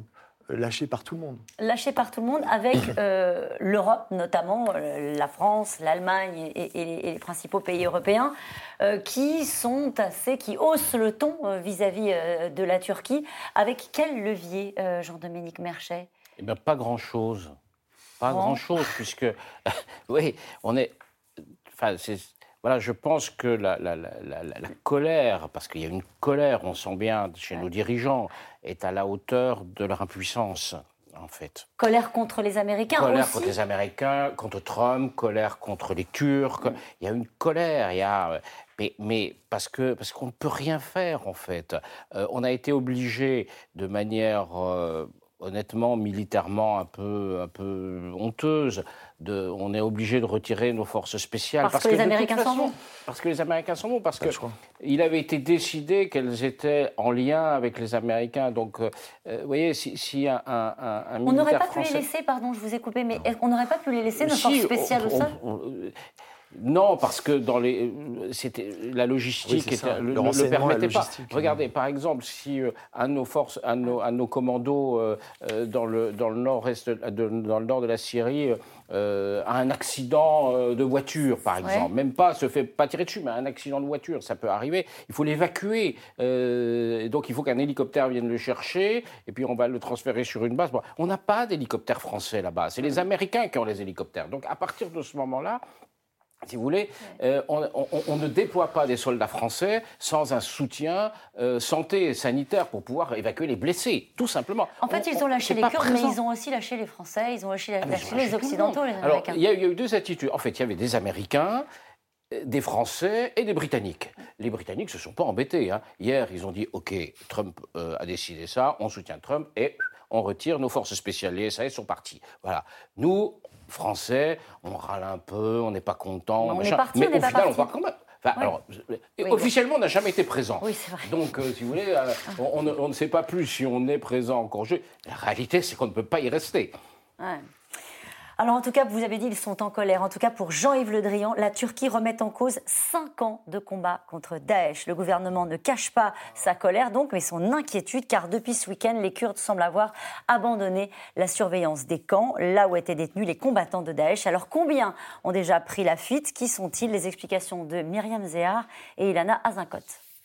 lâché par tout le monde. Lâché par tout le monde, avec euh, l'Europe notamment, euh, la France, l'Allemagne et, et, et les principaux pays européens, euh, qui sont assez, qui haussent le ton euh, vis-à-vis euh, de la Turquie. Avec quel levier, euh, Jean-Dominique Merchet ? Eh bien, pas grand-chose. Pas Bon. grand-chose, puisque, oui, on est... Enfin, c'est... Voilà, je pense que la, la, la, la, la colère, parce qu'il y a une colère, on sent bien chez nos dirigeants, est à la hauteur de leur impuissance, en fait. Colère contre les Américains Colère aussi. contre les Américains, contre Trump, colère contre les Turcs. Mm. Il y a une colère, il y a... Mais, mais parce, que, parce qu'on ne peut rien faire, en fait. Euh, on a été obligé, de manière... Euh, honnêtement, militairement un peu, un peu honteuse, de, on est obligé de retirer nos forces spéciales. Parce, parce que, que les Américains s'en vont. Parce que les Américains s'en vont, parce qu'il avait été décidé qu'elles étaient en lien avec les Américains. Donc, euh, vous voyez, si, si un, un, un, un militaire On n'aurait pas français... pu les laisser, pardon, je vous ai coupé, mais on n'aurait pas pu les laisser, nos si, forces spéciales on, au sol on, on, Non, parce que dans les, c'était, la logistique oui, était, le, le, ne le permettait pas. Oui. Regardez, par exemple, si euh, un de nos forces, un de nos, un de nos commandos euh, euh, dans, le, dans, le nord-est de, dans le nord de la Syrie euh, a un accident euh, de voiture, par exemple, ouais. même pas se fait pas tirer dessus, mais un accident de voiture, ça peut arriver. Il faut l'évacuer. Euh, donc il faut qu'un hélicoptère vienne le chercher, et puis on va le transférer sur une base. Bon, on n'a pas d'hélicoptère français là-bas. C'est les Américains qui ont les hélicoptères. Donc à partir de ce moment-là, si vous voulez, euh, on, on, on ne déploie pas des soldats français sans un soutien euh, santé et sanitaire pour pouvoir évacuer les blessés, tout simplement. En fait, on, ils ont lâché les Kurdes, mais ils ont aussi lâché les Français, ils ont lâché, ah, lâché ils ont les Occidentaux, les Américains. Alors, il y, a, il y a eu deux attitudes. En fait, il y avait des Américains, des Français et des Britanniques. Les Britanniques ne se sont pas embêtés. Hein. Hier, ils ont dit « Ok, Trump euh, a décidé ça, on soutient Trump et on retire nos forces spéciales. Les S A S sont partis. » Voilà. Nous... Français, on râle un peu, on n'est pas content, on machin. est parti, mais on n'est au pas final, parti. on part quand même. Enfin, oui. alors, oui, officiellement, on n'a jamais été présent. Oui, c'est vrai. Donc, euh, si vous voulez, euh, on, on, on ne sait pas plus si on est présent en congé. La réalité, c'est qu'on ne peut pas y rester. Ouais. Alors, en tout cas, vous avez dit qu'ils sont en colère. En tout cas, pour Jean-Yves Le Drian, la Turquie remet en cause cinq ans de combat contre Daesh. Le gouvernement ne cache pas sa colère, donc, mais son inquiétude, car depuis ce week-end, les Kurdes semblent avoir abandonné la surveillance des camps, là où étaient détenus les combattants de Daesh. Alors, combien ont déjà pris la fuite? Qui sont-ils? Les explications de Myriam Zehar et Ilana Azinkot.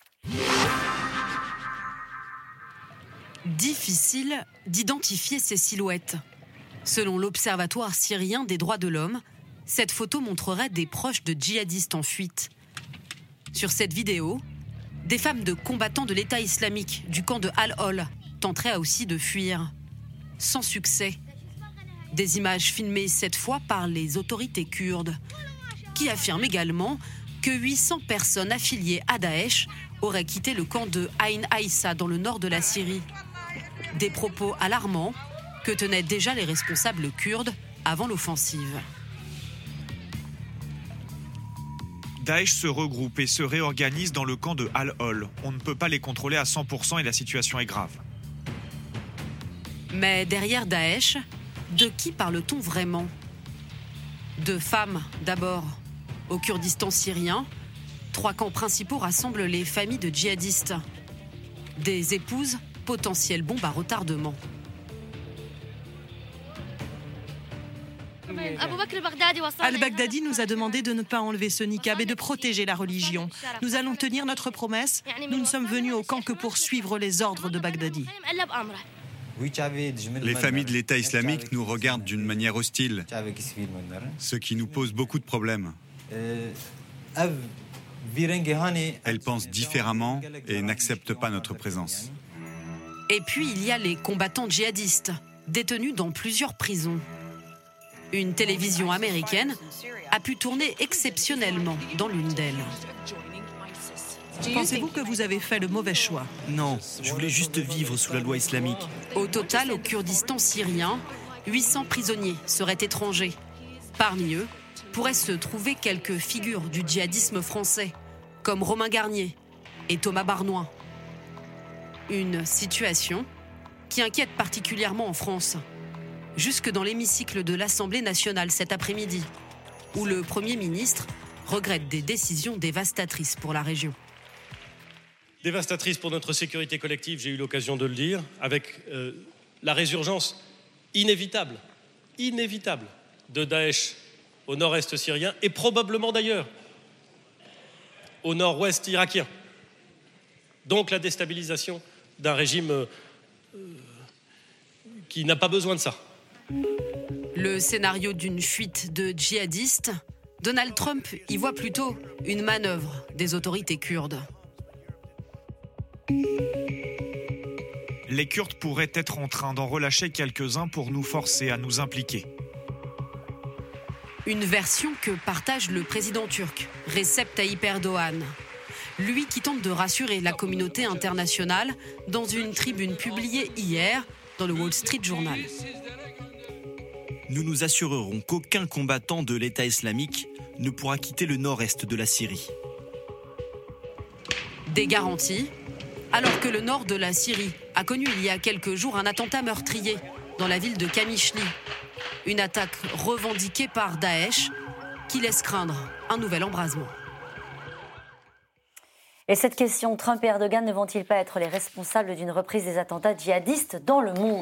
Difficile d'identifier ces silhouettes. Selon l'Observatoire syrien des droits de l'homme, cette photo montrerait des proches de djihadistes en fuite. Sur cette vidéo, des femmes de combattants de l'État islamique du camp de Al-Hol tenteraient aussi de fuir. Sans succès. Des images filmées cette fois par les autorités kurdes, qui affirment également que huit cents personnes affiliées à Daesh auraient quitté le camp de Ain Aïssa dans le nord de la Syrie. Des propos alarmants que tenaient déjà les responsables kurdes avant l'offensive. Daesh se regroupe et se réorganise dans le camp de Al-Hol. On ne peut pas les contrôler à cent pour cent et la situation est grave. Mais derrière Daesh, de qui parle-t-on vraiment? De femmes, d'abord. Au Kurdistan syrien, trois camps principaux rassemblent les familles de djihadistes. Des épouses, potentielles bombes à retardement. Al-Baghdadi nous a demandé de ne pas enlever ce niqab et de protéger la religion. Nous allons tenir notre promesse. Nous ne sommes venus au camp que pour suivre les ordres de Baghdadi. Les familles de l'État islamique nous regardent d'une manière hostile, ce qui nous pose beaucoup de problèmes. Elles pensent différemment et n'acceptent pas notre présence. Et puis il y a les combattants djihadistes, détenus dans plusieurs prisons. Une télévision américaine a pu tourner exceptionnellement dans l'une d'elles. Pensez-vous que vous avez fait le mauvais choix? Non, je voulais juste vivre sous la loi islamique. Au total, au Kurdistan syrien, huit cents prisonniers seraient étrangers. Parmi eux, pourraient se trouver quelques figures du djihadisme français, comme Romain Garnier et Thomas Barnoin. Une situation qui inquiète particulièrement en France. Jusque dans l'hémicycle de l'Assemblée nationale cet après-midi, où le Premier ministre regrette des décisions dévastatrices pour la région. Dévastatrice pour notre sécurité collective, j'ai eu l'occasion de le dire, avec euh, la résurgence inévitable, inévitable de Daesh au nord-est syrien et probablement d'ailleurs au nord-ouest irakien. Donc la déstabilisation d'un régime euh, qui n'a pas besoin de ça. Le scénario d'une fuite de djihadistes, Donald Trump y voit plutôt une manœuvre des autorités kurdes. Les Kurdes pourraient être en train d'en relâcher quelques-uns pour nous forcer à nous impliquer. Une version que partage le président turc, Recep Tayyip Erdoğan. Lui qui tente de rassurer la communauté internationale dans une tribune publiée hier dans le Wall Street Journal. Nous nous assurerons qu'aucun combattant de l'État islamique ne pourra quitter le nord-est de la Syrie. Des garanties, alors que le nord de la Syrie a connu il y a quelques jours un attentat meurtrier dans la ville de Kamishli. Une attaque revendiquée par Daesh qui laisse craindre un nouvel embrasement. Et cette question, Trump et Erdogan ne vont-ils pas être les responsables d'une reprise des attentats djihadistes dans le monde ?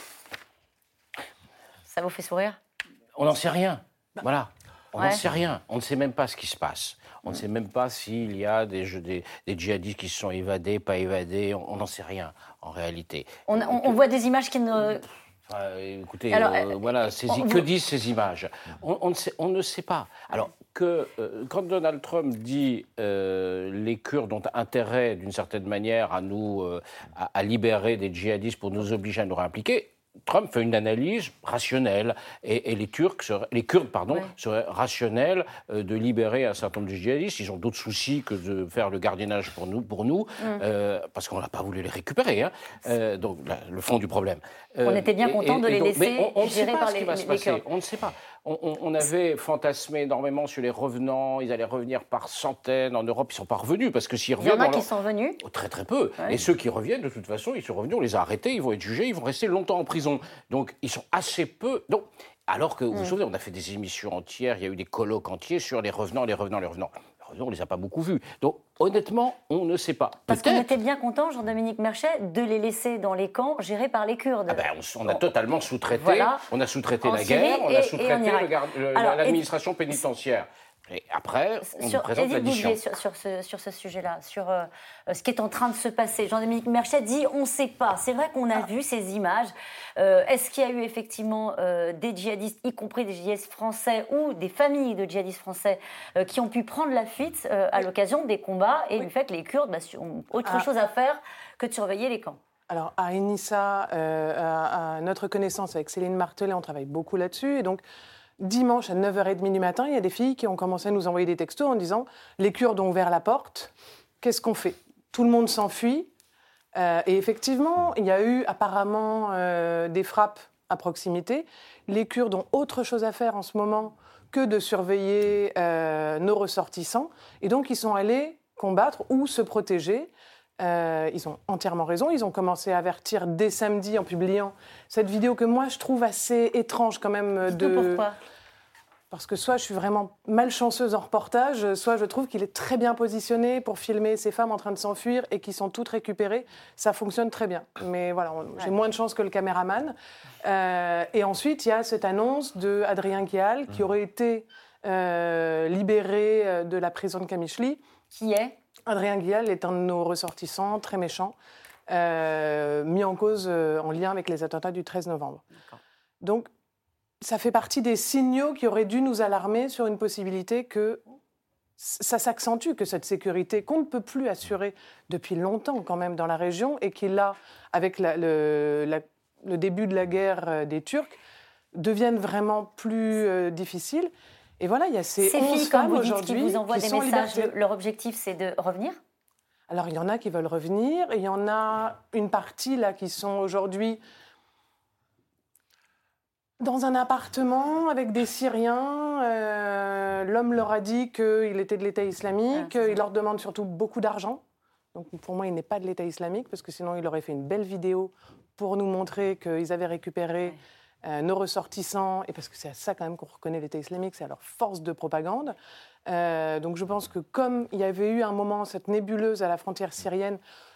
Ça vous fait sourire ? On n'en sait rien. Voilà. On n'en Ouais. sait rien. On ne sait même pas ce qui se passe. On ne sait même pas s'il y a des, jeux- des, des djihadistes qui se sont évadés, pas évadés. On n'en sait rien, en réalité. on, on- on voit des images qui ne... Enfin, écoutez, Alors, euh, euh, voilà, ces, on- que vous- disent ces images on, on ne sait, on ne sait pas. Alors, que, euh, quand Donald Trump dit euh, les Kurdes ont intérêt, d'une certaine manière, à nous euh, à, à libérer des djihadistes pour nous obliger à nous réimpliquer, Trump fait une analyse rationnelle et, et les Turcs, seraient, les Kurdes, pardon, Ouais. seraient rationnels euh, de libérer un certain nombre de djihadistes. Ils ont d'autres soucis que de faire le gardiennage pour nous, pour nous euh, parce qu'on n'a pas voulu les récupérer. Hein. Euh, donc là, le fond du problème. Euh, On était bien content de les donc- laisser mais on, on ne sait gérer pas par ce qui les- va se les passer. Kurdes. On ne sait pas. On, on- on avait fantasmé énormément sur les revenants. Ils allaient revenir par centaines en Europe. Ils ne sont pas revenus parce que s'ils Il y reviennent, en a on qui leur- sont venus. Très très peu. Ouais. Et ceux qui reviennent, de toute façon, ils sont revenus, on les a arrêtés, ils vont être jugés, ils vont rester longtemps en prison. Donc ils sont assez peu. Donc, alors que, vous vous souvenez, on a fait des émissions entières, il y a eu des colloques entiers sur les revenants, les revenants, les revenants. Les revenants, on ne les a pas beaucoup vus. Donc honnêtement, on ne sait pas. Parce qu'on Peut-être. était bien content, Jean-Dominique Merchet, de les laisser dans les camps gérés par les Kurdes. Ah ben, on, s- on a totalement sous-traité, Voilà. on a sous-traité En la Syrie guerre, on et- et a en sous-traité Irak. le gar- le- Alors, l'administration pénitentiaire. Et après, on nous Sur, présente Édith l'addition. Bouvier, sur, sur ce, sur ce sujet-là, sur euh, ce qui est en train de se passer. Jean-Dominique Merchet dit on ne sait pas. C'est vrai qu'on a vu ces images. Euh, est-ce qu'il y a eu effectivement euh, des djihadistes, y compris des djihadistes français ou des familles de djihadistes français euh, qui ont pu prendre la fuite euh, à l'occasion des combats et du fait que les Kurdes bah, ont autre Ah. chose à faire que de surveiller les camps? Alors, à Enissa, euh, à, à notre connaissance, avec Céline Martelet, on travaille beaucoup là-dessus. Et donc, dimanche à neuf heures trente du matin, il y a des filles qui ont commencé à nous envoyer des textos en disant « Les Kurdes ont ouvert la porte, qu'est-ce qu'on fait ?» Tout le monde s'enfuit. Euh, et effectivement, il y a eu apparemment euh, des frappes à proximité. Les Kurdes ont autre chose à faire en ce moment que de surveiller euh, nos ressortissants. Et donc, ils sont allés combattre ou se protéger. Euh, ils ont entièrement raison. Ils ont commencé à avertir dès samedi en publiant cette vidéo que moi, je trouve assez étrange quand même. Dites-nous de... pourquoi? Parce que soit je suis vraiment malchanceuse en reportage, soit je trouve qu'il est très bien positionné pour filmer ces femmes en train de s'enfuir et qui sont toutes récupérées. Ça fonctionne très bien. Mais voilà, on- j'ai moins de chance que le caméraman. Euh, et ensuite, il y a cette annonce de Adrien Guial qui aurait été euh, libéré euh, de la prison de Kamishli. Qui est Adrien Guial est un de nos ressortissants, très méchant, euh, mis en cause euh, en lien avec les attentats du treize novembre. Donc, ça fait partie des signaux qui auraient dû nous alarmer sur une possibilité que ça s'accentue, que cette sécurité qu'on ne peut plus assurer depuis longtemps quand même dans la région et qui là, avec la- le, la- le début de la guerre euh, des Turcs, deviennent vraiment plus euh, difficiles. Et voilà, il y a ces, Ces onze filles, comme femmes vous dites, qui aujourd'hui vous envoient qui des sont messages, libertées. le- leur objectif, c'est de revenir? Alors, il y en a qui veulent revenir, et il y en a une partie là qui sont aujourd'hui dans un appartement avec des Syriens. Euh, l'homme leur a dit qu'il était de l'État islamique. Ah, c'est il leur demande surtout beaucoup d'argent. Donc, pour moi, il n'est pas de l'État islamique, parce que sinon, il aurait fait une belle vidéo pour nous montrer qu'ils avaient récupéré euh, nos ressortissants. Et parce que c'est à ça quand même qu'on reconnaît l'État islamique, c'est à leur force de propagande. Euh, donc je pense que comme il y avait eu un moment, cette nébuleuse à la frontière syrienne,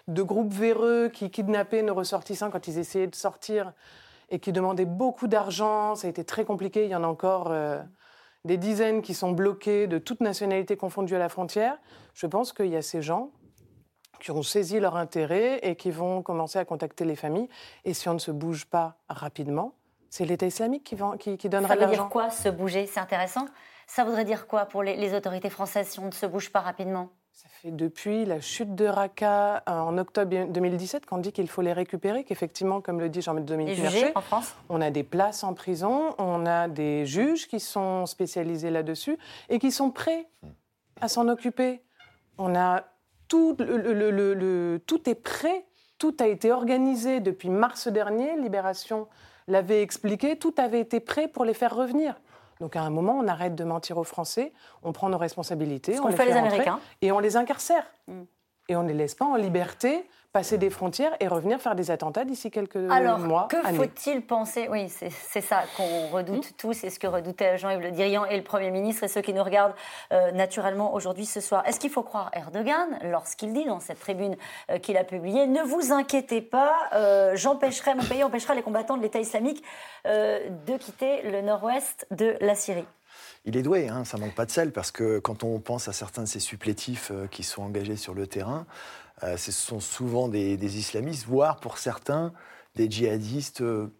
de groupes véreux qui kidnappaient nos ressortissants quand ils essayaient de sortir et qui demandaient beaucoup d'argent. Ça a été très compliqué. Il y en a encore euh, des dizaines qui sont bloqués de toute nationalité confondue à la frontière. Je pense qu'il y a ces gens qui ont saisi leur intérêt et qui vont commencer à contacter les familles. Et si on ne se bouge pas rapidement, c'est l'État islamique qui, vend, qui, qui donnera de l'argent. Ça veut dire quoi, se bouger? C'est intéressant. Ça voudrait dire quoi pour les, les autorités françaises si on ne se bouge pas rapidement? Ça fait depuis la chute de Raqqa en octobre deux mille dix-sept qu'on dit qu'il faut les récupérer, qu'effectivement, comme le dit Jean-Dominique Merchet, en France, on a des places en prison, on a des juges qui sont spécialisés là-dessus et qui sont prêts à s'en occuper. On a tout, le, le, le, le, tout est prêt, tout a été organisé depuis mars dernier, Libération l'avait expliqué, tout avait été prêt pour les faire revenir. Donc à un moment, on arrête de mentir aux Français, on prend nos responsabilités, on les fait, fait les Américains et on les incarcère. Mm. Et on ne les laisse pas en liberté passer des frontières et revenir faire des attentats d'ici quelques Alors, mois, que années. faut-il penser? Oui, c'est, c'est ça qu'on redoute mmh. tous, c'est ce que redoutait Jean-Yves Le Drian et le Premier ministre et ceux qui nous regardent euh, naturellement aujourd'hui ce soir. Est-ce qu'il faut croire Erdogan lorsqu'il dit dans cette tribune euh, qu'il a publiée « Ne vous inquiétez pas, euh, j'empêcherai, mon pays empêchera les combattants de l'État islamique euh, de quitter le nord-ouest de la Syrie ». Il est doué, hein, ça manque pas de sel, parce que quand on pense à certains de ces supplétifs euh, qui sont engagés sur le terrain, euh, ce sont souvent des, des islamistes, voire pour certains des djihadistes euh,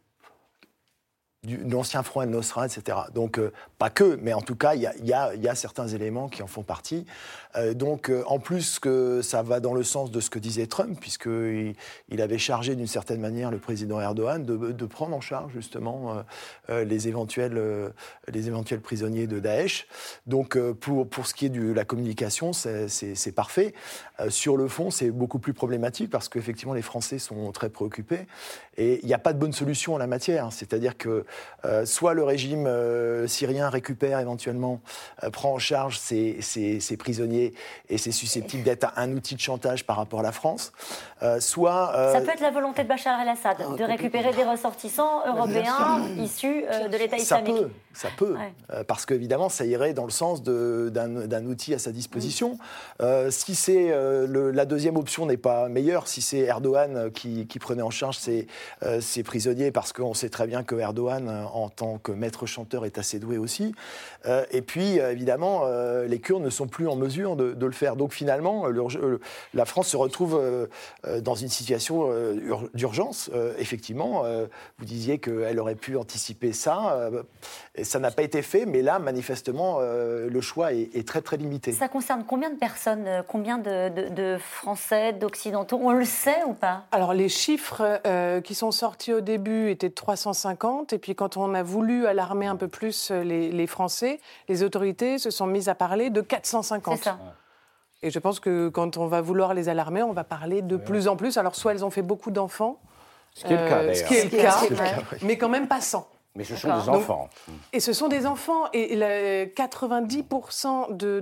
du, de l'ancien Front al-Nosra, et cetera. Donc, euh, pas que, mais en tout cas, il y a, y a, y a certains éléments qui en font partie. Euh, donc, euh, en plus que ça va dans le sens de ce que disait Trump, puisqu'il il avait chargé d'une certaine manière le président Erdogan de, de prendre en charge justement euh, euh, les, éventuels, euh, les éventuels prisonniers de Daesh. Donc, euh, pour, pour ce qui est de la communication, c'est, c'est, c'est parfait. Euh, sur le fond, c'est beaucoup plus problématique parce qu'effectivement, les Français sont très préoccupés et il n'y a pas de bonne solution en la matière. C'est-à-dire que euh, soit le régime euh, syrien récupère éventuellement, euh, prend en charge ses, ses, ses prisonniers et c'est susceptible d'être un outil de chantage par rapport à la France, euh, soit... Euh... Ça peut être la volonté de Bachar el-Assad, oh, de récupérer des ressortissants européens issus euh, de l'État islamique. Ça peut, ça peut, ouais. euh, parce qu'évidemment, ça irait dans le sens de, d'un, d'un outil à sa disposition. Mmh. Euh, si c'est, euh, le, la deuxième option n'est pas meilleure, si c'est Erdogan qui, qui prenait en charge ses, euh, ses prisonniers, parce qu'on sait très bien que Erdogan, en tant que maître chanteur, est assez doué aussi. Euh, et puis, évidemment, euh, les Kurdes ne sont plus en mesure de, de le faire. Donc finalement, le, le, la France se retrouve euh, dans une situation euh, ur, d'urgence. Euh, effectivement, euh, vous disiez qu'elle aurait pu anticiper ça. Euh, et ça n'a pas été fait, mais là, manifestement, euh, le choix est, est très, très limité. Ça concerne combien de personnes, combien de, de, de Français, d'Occidentaux? On le sait ou pas? Alors, les chiffres euh, qui sont sortis au début étaient de trois cent cinquante. Et puis, quand on a voulu alarmer un peu plus les, les Français, les autorités se sont mises à parler de quatre cent cinquante. C'est ça. Et je pense que quand on va vouloir les alarmer, on va parler de oui. plus en plus. Alors, soit elles ont fait beaucoup d'enfants, ce qui est le cas, euh, ce qui est le cas, le cas oui. mais quand même pas cent. Mais ce sont D'accord. des enfants. Donc, et ce sont des enfants. Et la, quatre-vingt-dix pour cent de,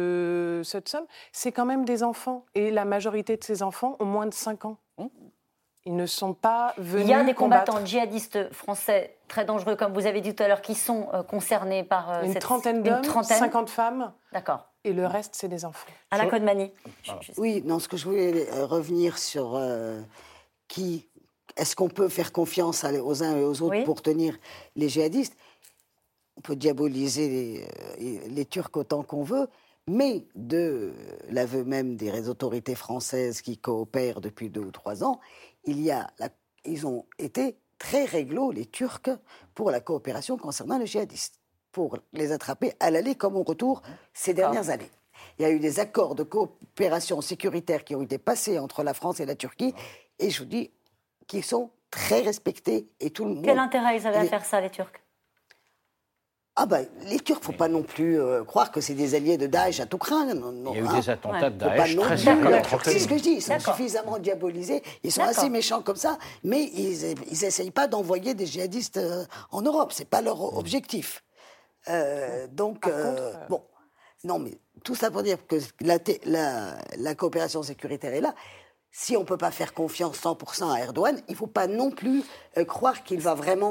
de cette somme, c'est quand même des enfants. Et la majorité de ces enfants ont moins de cinq ans. Ils ne sont pas venus. Il y a des combattre. combattants djihadistes français très dangereux, comme vous avez dit tout à l'heure, qui sont euh, concernés par euh, une cette trentaine d'hommes, une trentaine. cinquante femmes. D'accord. Et le reste, c'est des enfants. Alain Kodmani. Oui, non, ce que je voulais euh, revenir sur euh, qui. Est-ce qu'on peut faire confiance aux uns et aux autres oui. pour tenir les djihadistes? On peut diaboliser les, les Turcs autant qu'on veut, mais de l'aveu même des autorités françaises qui coopèrent depuis deux ou trois ans, il y a la, ils ont été très réglo, les Turcs, pour la coopération concernant les djihadistes, pour les attraper à l'aller comme au retour ces dernières ah. années. Il y a eu des accords de coopération sécuritaire qui ont été passés entre la France et la Turquie, et je vous dis, qui sont très respectés. Et tout le monde... Quel intérêt ils avaient à faire ça, les Turcs? Ah ben, les Turcs, il ne faut pas non plus euh, croire que c'est des alliés de Daesh à tout craindre. Non, non, il y a eu hein. des attentats ouais. de Daesh non très sérieux. C'est ce que je dis, ils sont D'accord. suffisamment diabolisés, ils sont D'accord. assez méchants comme ça, mais ils n'essayent pas d'envoyer des djihadistes euh, en Europe, ce n'est pas leur objectif. Euh, donc, euh, contre, bon, non mais tout ça pour dire que la, la, la coopération sécuritaire est là. Si on ne peut pas faire confiance cent pour cent à Erdogan, il ne faut pas non plus euh, croire qu'il va vraiment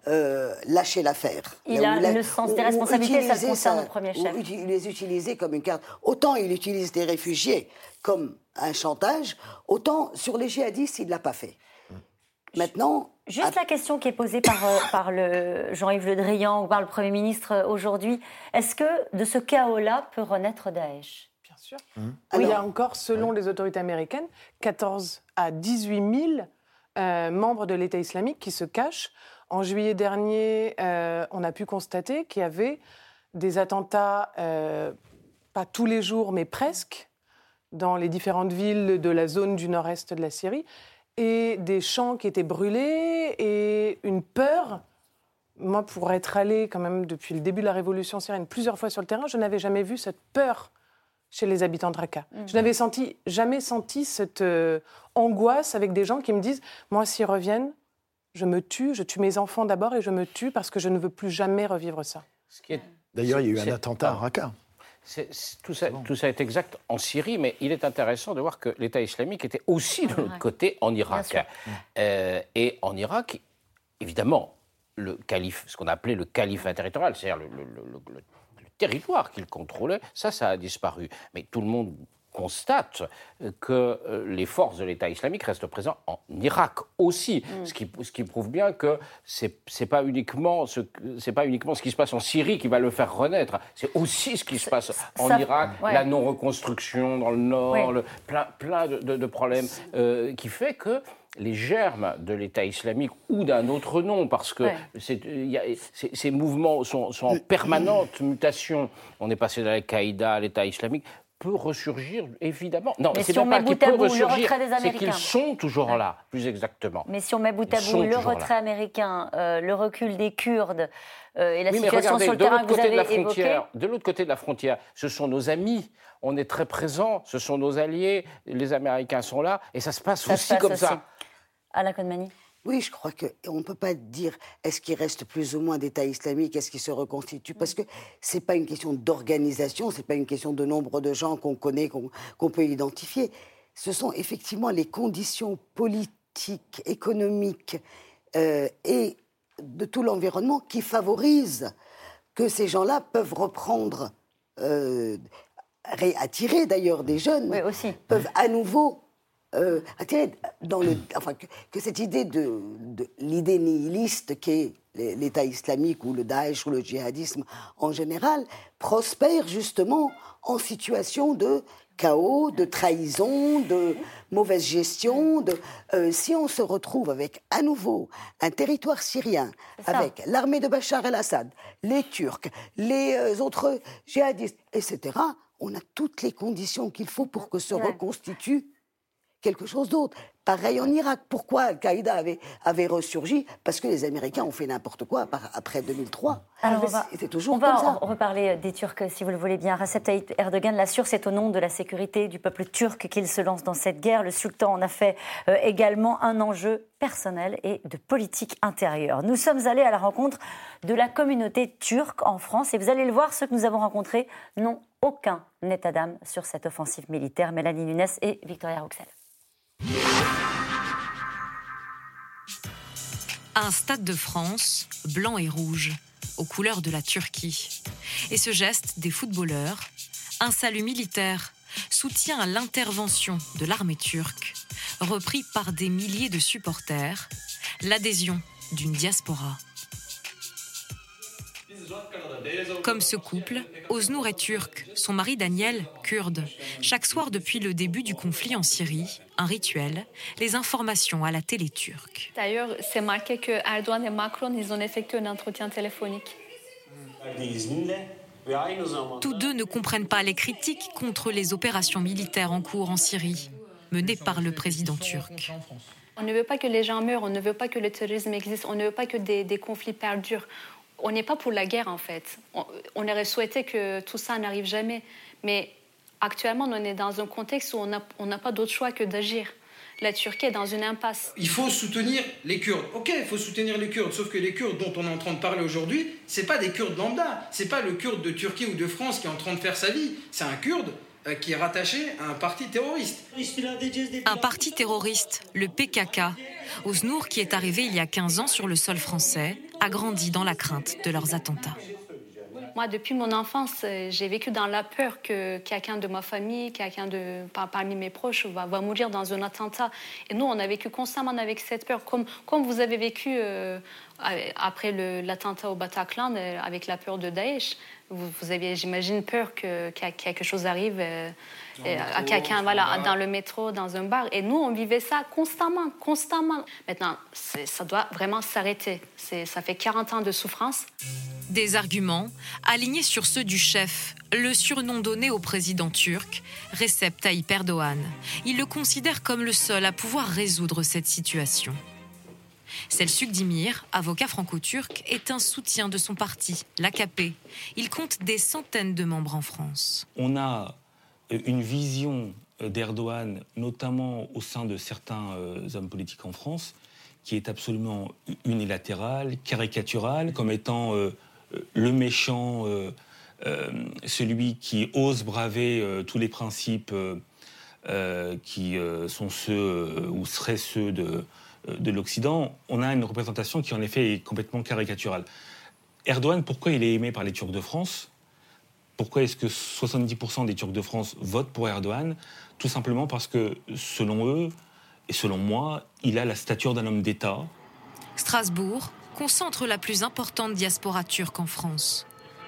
euh, lâcher l'affaire. Il a la, le sens des responsabilités, ça le concerne ça, au premier chef. Ou uti- les utiliser comme une carte. Autant il utilise des réfugiés comme un chantage, autant sur les djihadistes, il ne l'a pas fait. Maintenant... Juste la question qui est posée par, euh, par le Jean-Yves Le Drian ou par le Premier ministre euh, aujourd'hui, est-ce que de ce chaos-là peut renaître Daesh ? Bien sûr. Mmh. Oui, Alors, il y a encore, selon les autorités américaines, quatorze à dix-huit mille euh, membres de l'État islamique qui se cachent. En juillet dernier, euh, on a pu constater qu'il y avait des attentats, euh, pas tous les jours, mais presque, dans les différentes villes de la zone du nord-est de la Syrie, et des champs qui étaient brûlés, et une peur. Moi, pour être allée quand même depuis le début de la révolution syrienne plusieurs fois sur le terrain, je n'avais jamais vu cette peur chez les habitants de Raqqa. Mmh. Je n'avais senti, jamais senti cette euh, angoisse avec des gens qui me disent « Moi, s'ils reviennent, je me tue, je tue mes enfants d'abord et je me tue parce que je ne veux plus jamais revivre ça. » Ce qui est, D'ailleurs, il y a eu c'est, un attentat à Raqqa. C'est, c'est, tout, ça, tout ça est exact en Syrie, mais il est intéressant de voir que l'État islamique était aussi de l'autre côté en Irak. Euh, et en Irak, évidemment, le calife, ce qu'on appelait le califat territorial, c'est-à-dire le, le, le, le, le territoire qu'il contrôlait, ça, ça a disparu. Mais tout le monde constate que les forces de l'État islamique restent présentes en Irak aussi, mm. ce, qui, ce qui prouve bien que c'est, c'est pas uniquement ce, c'est pas uniquement ce qui se passe en Syrie qui va le faire renaître, c'est aussi ce qui se passe en ça, Irak, ouais. la non-reconstruction dans le nord, ouais. le, plein, plein de, de, de problèmes euh, qui fait que les germes de l'État islamique ou d'un autre nom, parce que ouais. c'est, y a, c'est, ces mouvements sont, sont en permanente mutation. On est passé de l'Al-Qaïda à l'État islamique, peut ressurgir, évidemment. Non, mais c'est si on met bout à bout le retrait des Américains, c'est qu'ils sont toujours ouais. là, plus exactement. Mais si on met bout à bout le retrait là. américain, euh, le recul des Kurdes euh, et la oui, situation regardez, sur le terrain que vous avez évoqué... De l'autre côté de la frontière, ce sont nos amis, on est très présents, ce sont nos alliés, les Américains sont là, et ça se passe ça aussi se passe comme aussi. ça. Alain Konmani. Oui, je crois qu'on ne peut pas dire est-ce qu'il reste plus ou moins d'État islamique, est-ce qu'il se reconstitue, parce que ce n'est pas une question d'organisation, ce n'est pas une question de nombre de gens qu'on connaît, qu'on, qu'on peut identifier. Ce sont effectivement les conditions politiques, économiques euh, et de tout l'environnement qui favorisent que ces gens-là peuvent reprendre, euh, attirer d'ailleurs des jeunes, oui, aussi. peuvent à nouveau... Euh, dans le, enfin, que, que cette idée de, de l'idée nihiliste qu'est l'État islamique ou le Daesh ou le djihadisme en général prospère justement en situation de chaos, de trahison, de mauvaise gestion. De, euh, si on se retrouve avec à nouveau un territoire syrien avec l'armée de Bachar el-Assad, les Turcs, les euh, autres djihadistes, et cetera, on a toutes les conditions qu'il faut pour que se ouais. reconstitue quelque chose d'autre. Pareil en Irak. Pourquoi Al-Qaïda avait, avait ressurgi ? Parce que les Américains ont fait n'importe quoi après deux mille trois. Alors on va, C'était toujours on va comme ça. en reparler des Turcs, si vous le voulez bien. Recep Tayyip Erdogan l'assure, c'est au nom de la sécurité du peuple turc qu'il se lance dans cette guerre. Le sultan en a fait euh, également un enjeu personnel et de politique intérieure. Nous sommes allés à la rencontre de la communauté turque en France et vous allez le voir, ceux que nous avons rencontrés n'ont aucun état d'âme sur cette offensive militaire. Mélanie Nunes et Victoria Rouxel. Un stade de France, blanc et rouge, aux couleurs de la Turquie. Et ce geste des footballeurs, un salut militaire, soutien à l'intervention de l'armée turque, repris par des milliers de supporters, l'adhésion d'une diaspora. Comme ce couple, Oznur est turc, son mari Daniel, kurde. Chaque soir depuis le début du conflit en Syrie, un rituel, les informations à la télé turque. D'ailleurs, c'est marqué que Erdogan et Macron, ils ont effectué un entretien téléphonique. Tous deux ne comprennent pas les critiques contre les opérations militaires en cours en Syrie, menées par le président turc. On ne veut pas que les gens meurent, on ne veut pas que le terrorisme existe, on ne veut pas que des, des conflits perdurent. On n'est pas pour la guerre, en fait. On, on aurait souhaité que tout ça n'arrive jamais. Mais actuellement, on est dans un contexte où on n'a on n'a pas d'autre choix que d'agir. La Turquie est dans une impasse. Il faut soutenir les Kurdes. OK, il faut soutenir les Kurdes. Sauf que les Kurdes dont on est en train de parler aujourd'hui, c'est pas des Kurdes lambda. C'est pas le Kurde de Turquie ou de France qui est en train de faire sa vie. C'est un Kurde euh, qui est rattaché à un parti terroriste. Un parti terroriste, le P K K. Oznur, qui est arrivé il y a quinze ans sur le sol français, a grandi dans la crainte de leurs attentats. Moi, depuis mon enfance, j'ai vécu dans la peur que quelqu'un de ma famille, quelqu'un de parmi mes proches va, va mourir dans un attentat. Et nous, on a vécu constamment avec cette peur, comme, comme vous avez vécu euh, après le, l'attentat au Bataclan, euh, avec la peur de Daesh. Vous, vous aviez, j'imagine, peur que, que quelque chose arrive euh, à quelqu'un, voilà, dans le métro, dans un bar. Et nous, on vivait ça constamment, constamment. Maintenant, c'est, ça doit vraiment s'arrêter. C'est, ça fait quarante ans de souffrance. Des arguments alignés sur ceux du chef, le surnom donné au président turc, Recep Tayyip Erdogan. Il le considère comme le seul à pouvoir résoudre cette situation. Selçuk Dimir, avocat franco-turc, est un soutien de son parti, l'A K P. Il compte des centaines de membres en France. On a une vision d'Erdogan, notamment au sein de certains hommes politiques en France, qui est absolument unilatérale, caricaturale, comme étant euh, le méchant, euh, euh, celui qui ose braver euh, tous les principes euh, qui euh, sont ceux euh, ou seraient ceux de, de l'Occident. On a une représentation qui en effet est complètement caricaturale. Erdogan, pourquoi il est aimé par les Turcs de France ? Pourquoi est-ce que soixante-dix pour cent des Turcs de France votent pour Erdogan ? Tout simplement parce que, selon eux, et selon moi, il a la stature d'un homme d'État. Strasbourg concentre la plus importante diaspora turque en France.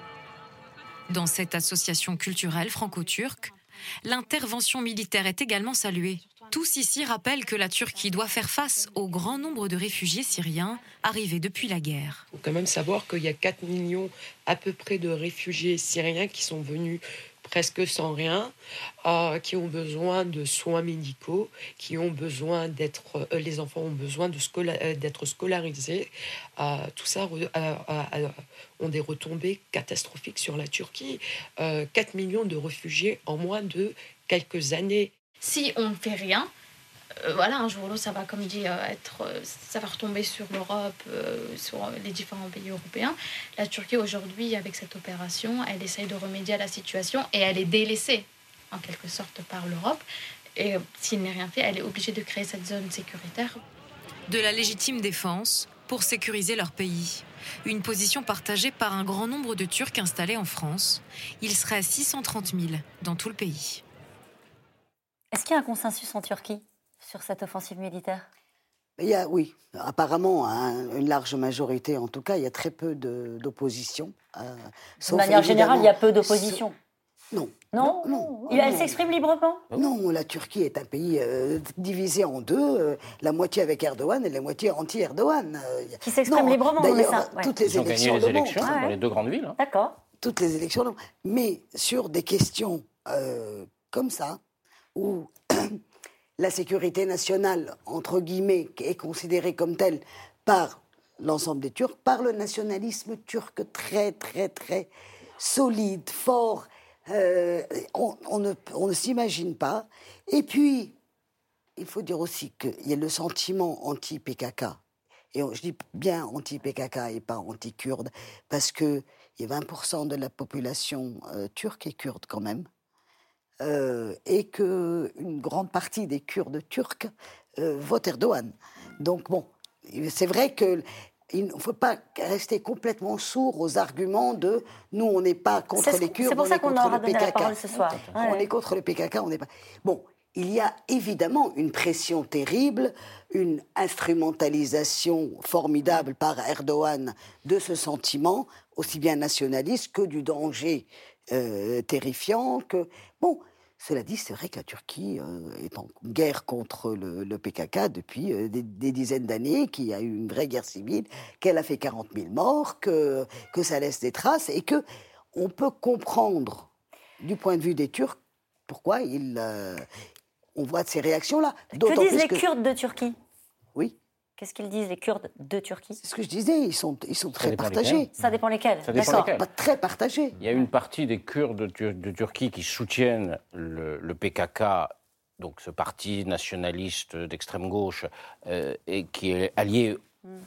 Dans cette association culturelle franco-turque, l'intervention militaire est également saluée. Tous ici rappellent que la Turquie doit faire face au grand nombre de réfugiés syriens arrivés depuis la guerre. Il faut quand même savoir qu'il y a quatre millions à peu près de réfugiés syriens qui sont venus presque sans rien, euh, qui ont besoin de soins médicaux, qui ont besoin d'être, euh, les enfants ont besoin de scola- euh, d'être scolarisés. Euh, tout ça euh, euh, ont des retombées catastrophiques sur la Turquie. Euh, quatre millions de réfugiés en moins de quelques années. Si on ne fait rien, euh, voilà, un jour ou l'autre, ça va, comme dit, euh, être, euh, ça va retomber sur l'Europe, euh, sur les différents pays européens. La Turquie, aujourd'hui, avec cette opération, elle essaye de remédier à la situation et elle est délaissée, en quelque sorte, par l'Europe. Et euh, s'il n'est rien fait, elle est obligée de créer cette zone sécuritaire. De la légitime défense pour sécuriser leur pays. Une position partagée par un grand nombre de Turcs installés en France. Il serait six cent trente mille dans tout le pays. Est-ce qu'il y a un consensus en Turquie sur cette offensive militaire ? Il y a, oui, apparemment, hein, une large majorité, en tout cas, il y a très peu de, d'opposition. Euh, de manière générale, il y a peu d'opposition. Non. Non, non, non Elle non. s'exprime librement ? Non, la Turquie est un pays euh, divisé en deux, euh, la moitié avec Erdogan et la moitié anti-Erdogan. Euh, Qui s'exprime non, librement, d'ailleurs, mais ça, ouais. toutes les Ils ont élections gagné les le élections montrent, dans hein. les deux grandes villes. Hein. D'accord. Toutes les élections le montrent. Mais sur des questions euh, comme ça, où la sécurité nationale, entre guillemets, est considérée comme telle par l'ensemble des Turcs, par le nationalisme turc très, très, très solide, fort, euh, on, on, ne, on ne s'imagine pas. Et puis, il faut dire aussi qu'il y a le sentiment anti-P K K. Et on, je dis bien anti-P K K et pas anti-kurde, parce qu'il y a vingt pour cent de la population euh, turque est kurde quand même. Euh, et qu'une grande partie des Kurdes turcs euh, votent Erdogan. Donc bon, c'est vrai qu'il ne faut pas rester complètement sourd aux arguments de « nous, on n'est pas contre c'est les Kurdes, c'est pour on ça est qu'on contre aura le P K K. donné la parole ce soir. On ouais. est contre le P K K, on n'est pas... » Bon, il y a évidemment une pression terrible, une instrumentalisation formidable par Erdogan de ce sentiment, aussi bien nationaliste que du danger euh, terrifiant, que... Bon, cela dit, c'est vrai que la Turquie euh, est en guerre contre le, le P K K depuis euh, des, des dizaines d'années, qu'il y a eu une vraie guerre civile, qu'elle a fait quarante mille morts, que, que ça laisse des traces, et qu'on peut comprendre, du point de vue des Turcs, pourquoi ils, euh, on voit ces réactions-là. Que disent les que... Kurdes de Turquie ? Oui. Qu'est-ce qu'ils disent, les Kurdes de Turquie ? C'est ce que je disais, ils sont, ils sont très partagés. Lesquels. Ça dépend lesquels. Ça dépend lesquels. Pas très partagés. Il y a une partie des Kurdes de, Tur- de Turquie qui soutiennent le, le P K K, donc ce parti nationaliste d'extrême gauche, euh, et qui est allié au,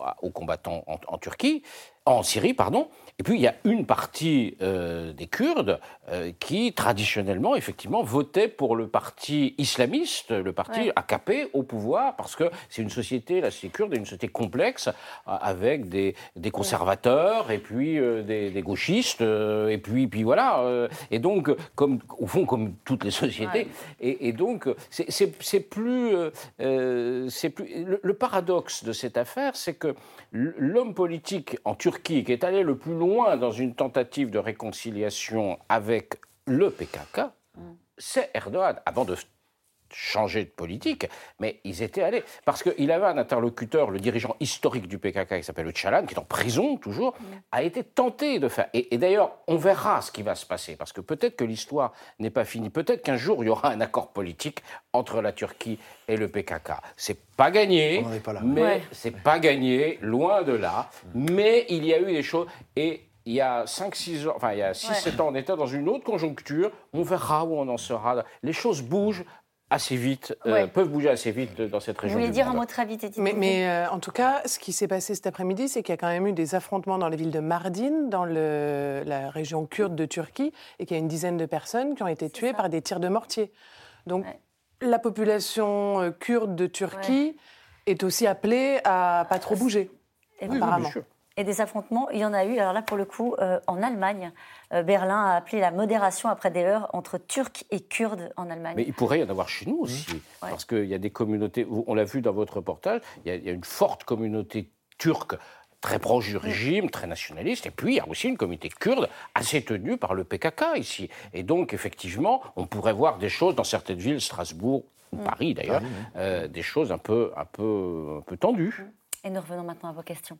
aux combattants en, en Turquie, en Syrie, pardon. Et puis il y a une partie euh, des Kurdes euh, qui traditionnellement, effectivement, votait pour le parti islamiste, le parti ouais. A K P au pouvoir, parce que c'est une société, la société kurde, est une société complexe euh, avec des, des conservateurs ouais. et puis euh, des, des gauchistes euh, et puis puis voilà. Euh, et donc, comme au fond, comme toutes les sociétés. Ouais. Et, et donc, c'est, c'est, c'est plus, euh, c'est plus le, le paradoxe de cette affaire, c'est que l'homme politique en Turquie qui est allé le plus loin dans une tentative de réconciliation avec le P K K, mm. c'est Erdogan, avant de changer de politique, mais ils étaient allés. Parce qu'il avait un interlocuteur, le dirigeant historique du P K K, qui s'appelle Öcalan, qui est en prison toujours, mm. a été tenté de faire... Et, et d'ailleurs, on verra ce qui va se passer, parce que peut-être que l'histoire n'est pas finie. Peut-être qu'un jour, il y aura un accord politique entre la Turquie et le P K K. C'est pas gagné, pas là. mais ouais. c'est pas gagné, loin de là. Mm. Mais il y a eu des choses... Et il y a cinq six ans, enfin, il y a six sept ouais. ans, on était dans une autre conjoncture. On verra où on en sera. Les choses bougent assez vite, ouais. euh, peuvent bouger assez vite dans cette région. Vous voulez du dire monde. un mot très vite, Edith? Mais, mais euh, en tout cas, ce qui s'est passé cet après-midi, c'est qu'il y a quand même eu des affrontements dans la ville de Mardin, dans le, la région kurde de Turquie, et qu'il y a une dizaine de personnes qui ont été tuées par des tirs de mortier. Donc, ouais. la population euh, kurde de Turquie ouais. est aussi appelée à pas trop bouger, et apparemment. Oui, et des affrontements, il y en a eu. Alors là, pour le coup, euh, en Allemagne, euh, Berlin a appelé la modération après des heurts entre Turcs et Kurdes en Allemagne. Mais il pourrait y en avoir chez nous aussi, mmh. ouais. parce qu'il y a des communautés, on l'a vu dans votre reportage, il y a, il y a une forte communauté turque très proche du régime, très nationaliste, et puis il y a aussi une communauté kurde assez tenue par le P K K ici. Et donc, effectivement, on pourrait voir des choses dans certaines villes, Strasbourg, ou mmh. Paris d'ailleurs, Paris, oui. euh, des choses un peu, un peu, un peu tendues. Et nous revenons maintenant à vos questions.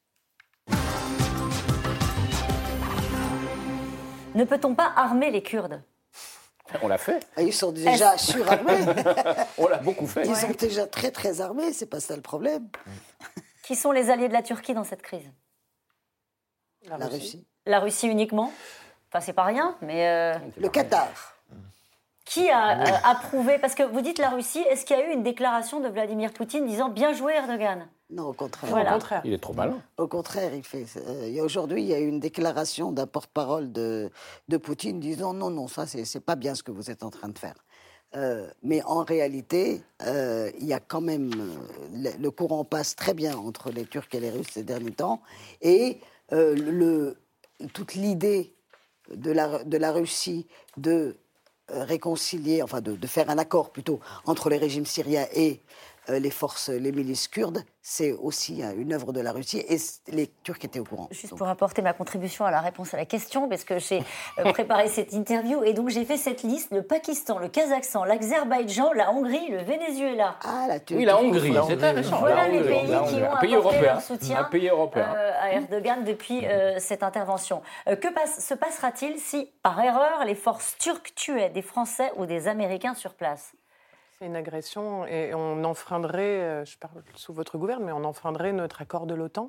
Ne peut-on pas armer les Kurdes ? On l'a fait. Ils sont déjà Est-ce... surarmés. On l'a beaucoup fait. Ils ouais. sont déjà très très armés, c'est pas ça le problème. Qui sont les alliés de la Turquie dans cette crise ? La, la Russie. Russie. La Russie uniquement ? Enfin, c'est pas rien, mais... Euh... Le Qatar. Qui a euh, approuvé ? Parce que vous dites la Russie, est-ce qu'il y a eu une déclaration de Vladimir Poutine disant « Bien joué Erdogan » ? Non, au contraire. Voilà. Au contraire. Il est trop malin. Au contraire, il fait. Euh, aujourd'hui, il y a eu une déclaration d'un porte-parole de, de Poutine disant non, non, ça, c'est, c'est pas bien ce que vous êtes en train de faire. Euh, mais en réalité, euh, il y a quand même le, le courant passe très bien entre les Turcs et les Russes ces derniers temps, et euh, le, toute l'idée de la, de la Russie de réconcilier, enfin de, de faire un accord plutôt entre les régimes syriens et euh, les forces, les milices kurdes, c'est aussi euh, une œuvre de la Russie, et les Turcs étaient au courant. Juste donc. Pour apporter ma contribution à la réponse à la question, parce que j'ai euh, préparé cette interview, et donc j'ai fait cette liste: le Pakistan, le Kazakhstan, l'Azerbaïdjan, la Hongrie, le Venezuela. Ah, la Turquie. Oui, la Hongrie, c'est intéressant. Voilà la les Hongrie, pays la qui ont un pays apporté européen. leur soutien un pays européen. Euh, à Erdogan depuis euh, cette intervention. Euh, que passe, se passera-t-il si, par erreur, les forces turques tuaient des Français ou des Américains sur place ? C'est une agression et on enfreindrait, je parle sous votre gouverne, mais on enfreindrait notre accord de l'OTAN.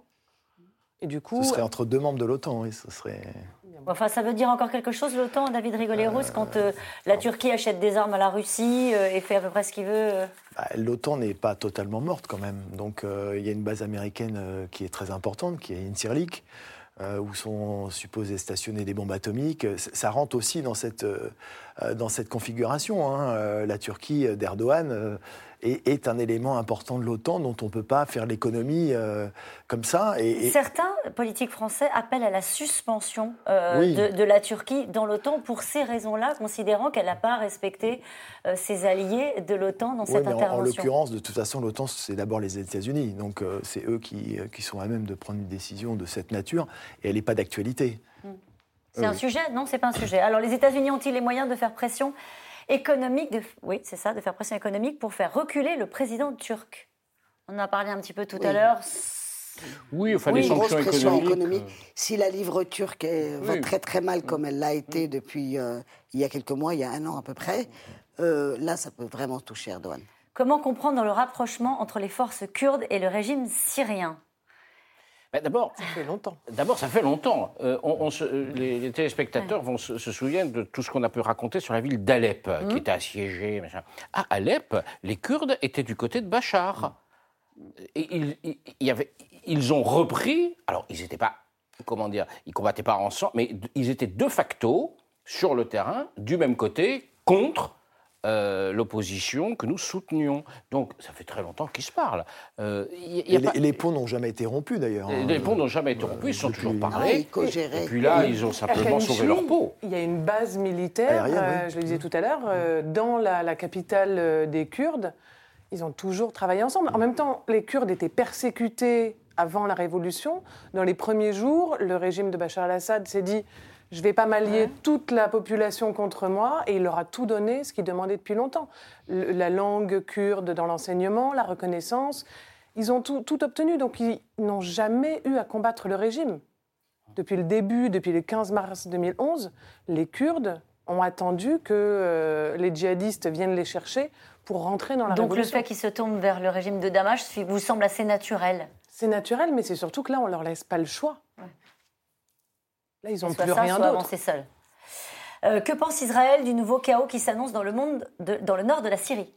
Et du coup, ce serait entre deux membres de l'OTAN, oui, ce serait... Enfin, ça veut dire encore quelque chose, l'OTAN, David Rigoleros, euh, quand euh, la Turquie achète des armes à la Russie euh, et fait à peu près ce qu'il veut euh... bah, L'OTAN n'est pas totalement morte quand même. Donc euh, il y a une base américaine euh, qui est très importante, qui est Incirlik, euh, où sont supposées stationner des bombes atomiques. Ça rentre aussi dans cette, euh, dans cette configuration. Hein. Euh, la Turquie d'Erdogan euh, est, est un élément important de l'OTAN dont on ne peut pas faire l'économie euh, comme ça. Et, et... Certains politiques français appellent à la suspension euh, oui. de, de la Turquie dans l'OTAN pour ces raisons-là, considérant qu'elle n'a pas respecté euh, ses alliés de l'OTAN dans oui, cette mais intervention. En, en l'occurrence, de toute façon, l'OTAN, c'est d'abord les États-Unis. Donc euh, c'est eux qui, qui sont à même de prendre une décision de cette nature. Et elle n'est pas d'actualité. Mmh. C'est euh, un oui. sujet ? Non, c'est pas un sujet. Alors les États-Unis ont-ils les moyens de faire pression économique, de, oui, c'est ça, de faire pression économique pour faire reculer le président turc ? On en a parlé un petit peu tout oui. à l'heure. Oui, enfin oui, les sanctions économiques. économique. Si la livre turque est, va oui. très très mal comme elle l'a été depuis euh, il y a quelques mois, il y a un an à peu près, euh, là ça peut vraiment toucher Erdogan. Comment comprendre le rapprochement entre les forces kurdes et le régime syrien ? Ben d'abord, ça fait longtemps. D'abord, ça fait longtemps. Euh, on, on se, les, les téléspectateurs ouais. vont se, se souviennent de tout ce qu'on a pu raconter sur la ville d'Alep, mmh. qui était assiégée. Machin. À Alep, les Kurdes étaient du côté de Bachar. Et il, il, il y avait, ils ont repris, alors ils n'étaient pas, comment dire, ils ne combattaient pas ensemble, mais ils étaient de facto sur le terrain, du même côté, contre euh, l'opposition que nous soutenions. Donc ça fait très longtemps qu'ils se parlent. Euh, y, y a et, pas... les, et les ponts n'ont jamais été rompus d'ailleurs. Les, hein. les ponts n'ont jamais été rompus, ils sont depuis... toujours parlés. Ah, et, et puis là, ils ont simplement sauvé leur peau. Il y a une base militaire, Aérienne, euh, oui. je le disais tout à l'heure, euh, dans la, la capitale euh, des Kurdes. Ils ont toujours travaillé ensemble. En même temps, les Kurdes étaient persécutés avant la révolution. Dans les premiers jours, le régime de Bachar el-Assad s'est dit « je ne vais pas m'allier ouais. toute la population contre moi » et il leur a tout donné, ce qu'ils demandaient depuis longtemps. Le, la langue kurde dans l'enseignement, la reconnaissance, ils ont tout, tout obtenu. Donc ils n'ont jamais eu à combattre le régime. Depuis le début, depuis le quinze mars deux mille onze, les Kurdes ont attendu que euh, les djihadistes viennent les chercher pour rentrer dans la Donc révolution. Donc le fait qu'ils se tournent vers le régime de Damas vous semble assez naturel? C'est naturel, mais c'est surtout que là, on ne leur laisse pas le choix. Ouais. Là, ils n'ont plus ça, rien soit d'autre. Avancer seul. Euh, que pense Israël du nouveau chaos qui s'annonce dans le monde, de, dans le nord de la Syrie?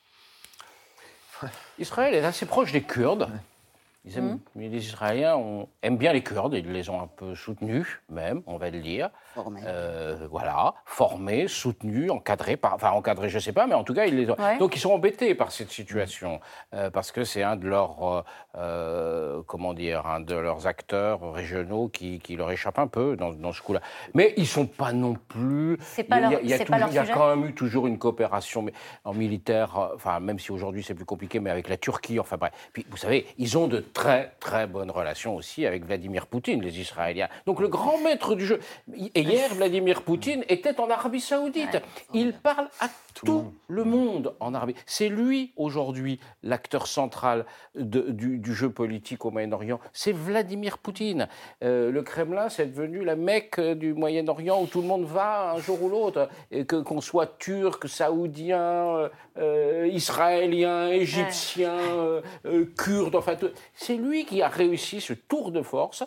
Israël est assez proche des Kurdes. Ils aiment, mmh. Les Israéliens ont, aiment bien les Kurdes, ils les ont un peu soutenus, même, on va le dire. Formés. Euh, voilà, formés, soutenus, encadrés, par, enfin encadrés, je ne sais pas, mais en tout cas, ils les ont. Ouais. Donc ils sont embêtés par cette situation, euh, parce que c'est un de leurs, euh, comment dire, un de leurs acteurs régionaux qui, qui leur échappe un peu dans, dans ce coup-là. Mais ils ne sont pas non plus. C'est pas leur, il y a, il y a, c'est toujours, pas leur il y a sujet. quand même eu toujours une coopération en militaire, enfin même si aujourd'hui c'est plus compliqué, mais avec la Turquie, enfin bref. Puis vous savez, ils ont de très très bonnes relations aussi avec Vladimir Poutine, les Israéliens. Donc le grand maître du jeu. Et hier, Vladimir Poutine était en Arabie Saoudite. Il parle à tout le monde en Arabie. C'est lui aujourd'hui l'acteur central de, du, du jeu politique au Moyen-Orient. C'est Vladimir Poutine. Euh, le Kremlin, c'est devenu la Mecque du Moyen-Orient où tout le monde va un jour ou l'autre, et que qu'on soit turc, saoudien, euh, israélien, égyptien, euh, euh, kurde, enfin, tout. C'est lui qui a réussi ce tour de force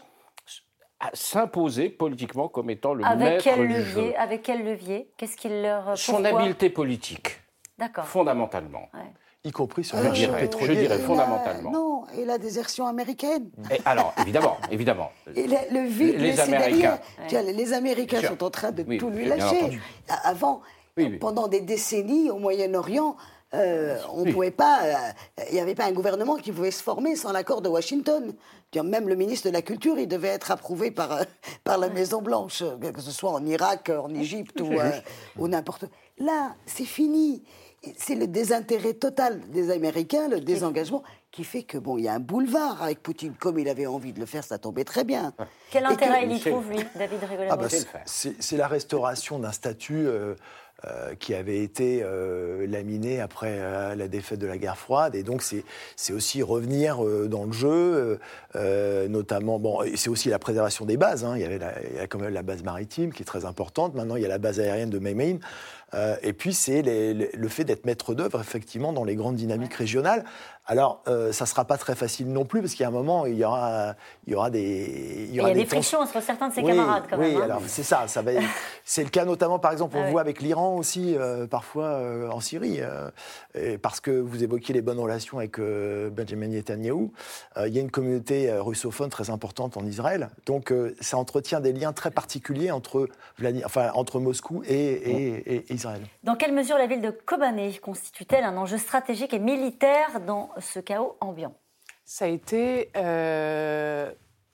à s'imposer politiquement comme étant le avec maître quel du levier, jeu. Avec quel levier? Qu'est-ce qu'il leur... Son Pourquoi? habileté politique, D'accord. fondamentalement. Ouais. Y compris sur je le dirais, pétrolier. je dirais Et fondamentalement. La, non, et la désertion américaine. Et alors, évidemment, évidemment. Et le, le vide les, les Américains. Américains. Ouais. Les Américains Bien sont en train de oui, tout lui bien lâcher. entendu. Avant, oui, oui. pendant des décennies, au Moyen-Orient, euh, on oui. pouvait pas. Il euh, n'y avait pas un gouvernement qui pouvait se former sans l'accord de Washington. Même le ministre de la Culture, il devait être approuvé par, euh, par la Maison-Blanche, que ce soit en Irak, en Égypte ou, euh, ou n'importe où. Là, c'est fini. C'est le désintérêt total des Américains, le désengagement, qui fait que bon, il y a un boulevard avec Poutine, comme il avait envie de le faire, ça tombait très bien. Quel Et intérêt que, il y trouve, lui, David Rigolabo? ah bah, c'est, c'est la restauration d'un statut euh, euh, qui avait été euh, laminé après euh, la défaite de la guerre froide, et donc c'est, c'est aussi revenir euh, dans le jeu, euh, notamment, bon, c'est aussi la préservation des bases, hein. Il y avait la, il y a quand même la base maritime qui est très importante, maintenant il y a la base aérienne de Meymain. Euh, et puis, c'est les, les, le fait d'être maître d'œuvre, effectivement, dans les grandes dynamiques régionales. Alors, euh, ça ne sera pas très facile non plus, parce qu'il y a un moment, il y aura, il y aura des... Il y, aura il y a des, des frictions entre certains de ses oui, camarades, quand oui, même. Oui, hein. alors c'est ça. ça va, c'est le cas notamment, par exemple, on ah, le oui. voit avec l'Iran aussi, euh, parfois euh, en Syrie. Euh, et parce que vous évoquiez les bonnes relations avec euh, Benjamin Netanyahou. Euh, il y a une communauté euh, russophone très importante en Israël. Donc, euh, ça entretient des liens très particuliers entre, Vladimir, enfin, entre Moscou et, et, et, et Israël. Dans quelle mesure la ville de Kobané constitue-t-elle un enjeu stratégique et militaire dans ce chaos ambiant? Ça a été euh,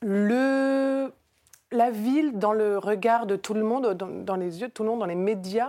le, la ville dans le regard de tout le monde, dans, dans les yeux de tout le monde, dans les médias,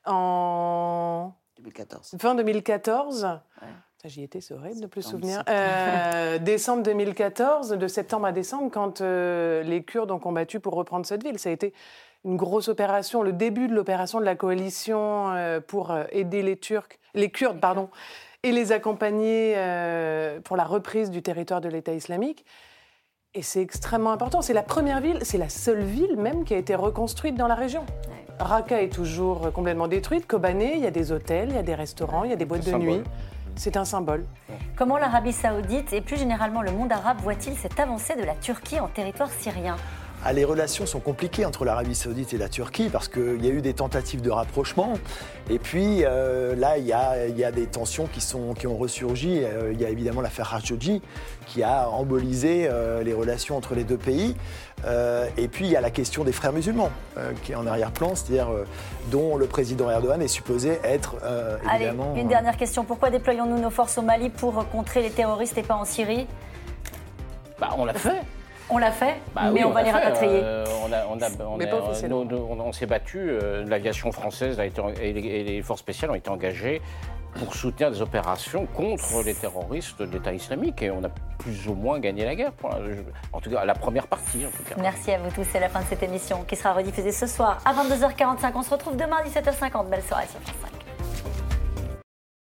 en deux mille quatorze. fin deux mille quatorze. Ouais. Ça, j'y étais, c'est horrible de plus souvenir. Euh, décembre deux mille quatorze, de septembre à décembre, quand euh, les Kurdes ont combattu pour reprendre cette ville. Ça a été une grosse opération, le début de l'opération de la coalition euh, pour aider les Turcs, les Kurdes, pardon, et les accompagner euh, pour la reprise du territoire de l'État islamique. Et c'est extrêmement important. C'est la première ville, c'est la seule ville même qui a été reconstruite dans la région. Ouais. Raqqa est toujours complètement détruite. Kobané, il y a des hôtels, il y a des restaurants, il y a des boîtes de nuit. C'est un symbole. Comment l'Arabie Saoudite et plus généralement le monde arabe voit-il cette avancée de la Turquie en territoire syrien? Ah, les relations sont compliquées entre l'Arabie Saoudite et la Turquie parce qu'il y a eu des tentatives de rapprochement. Et puis euh, là, il y, a, il y a des tensions qui, sont, qui ont ressurgi. Euh, il y a évidemment l'affaire Khashoggi qui a embolisé euh, les relations entre les deux pays. Euh, et puis il y a la question des frères musulmans euh, qui est en arrière-plan, c'est-à-dire euh, dont le président Erdogan est supposé être euh, évidemment... Allez, une dernière question. Pourquoi déployons-nous nos forces au Mali pour contrer les terroristes et pas en Syrie ? Bah, on l'a fait. On l'a fait, bah mais oui, on, on va les rapatrier. Euh, on, a, on, a, on, mais a, pas on, on, on s'est battu. Euh, l'aviation française a été, et, les, et les forces spéciales ont été engagées pour soutenir des opérations contre les terroristes de l'État islamique. Et on a plus ou moins gagné la guerre, pour la, en tout cas la première partie. En tout cas. Merci à vous tous. C'est la fin de cette émission qui sera rediffusée ce soir à vingt-deux heures quarante-cinq. On se retrouve demain à dix-sept heures cinquante. Belle soirée sur France cinq.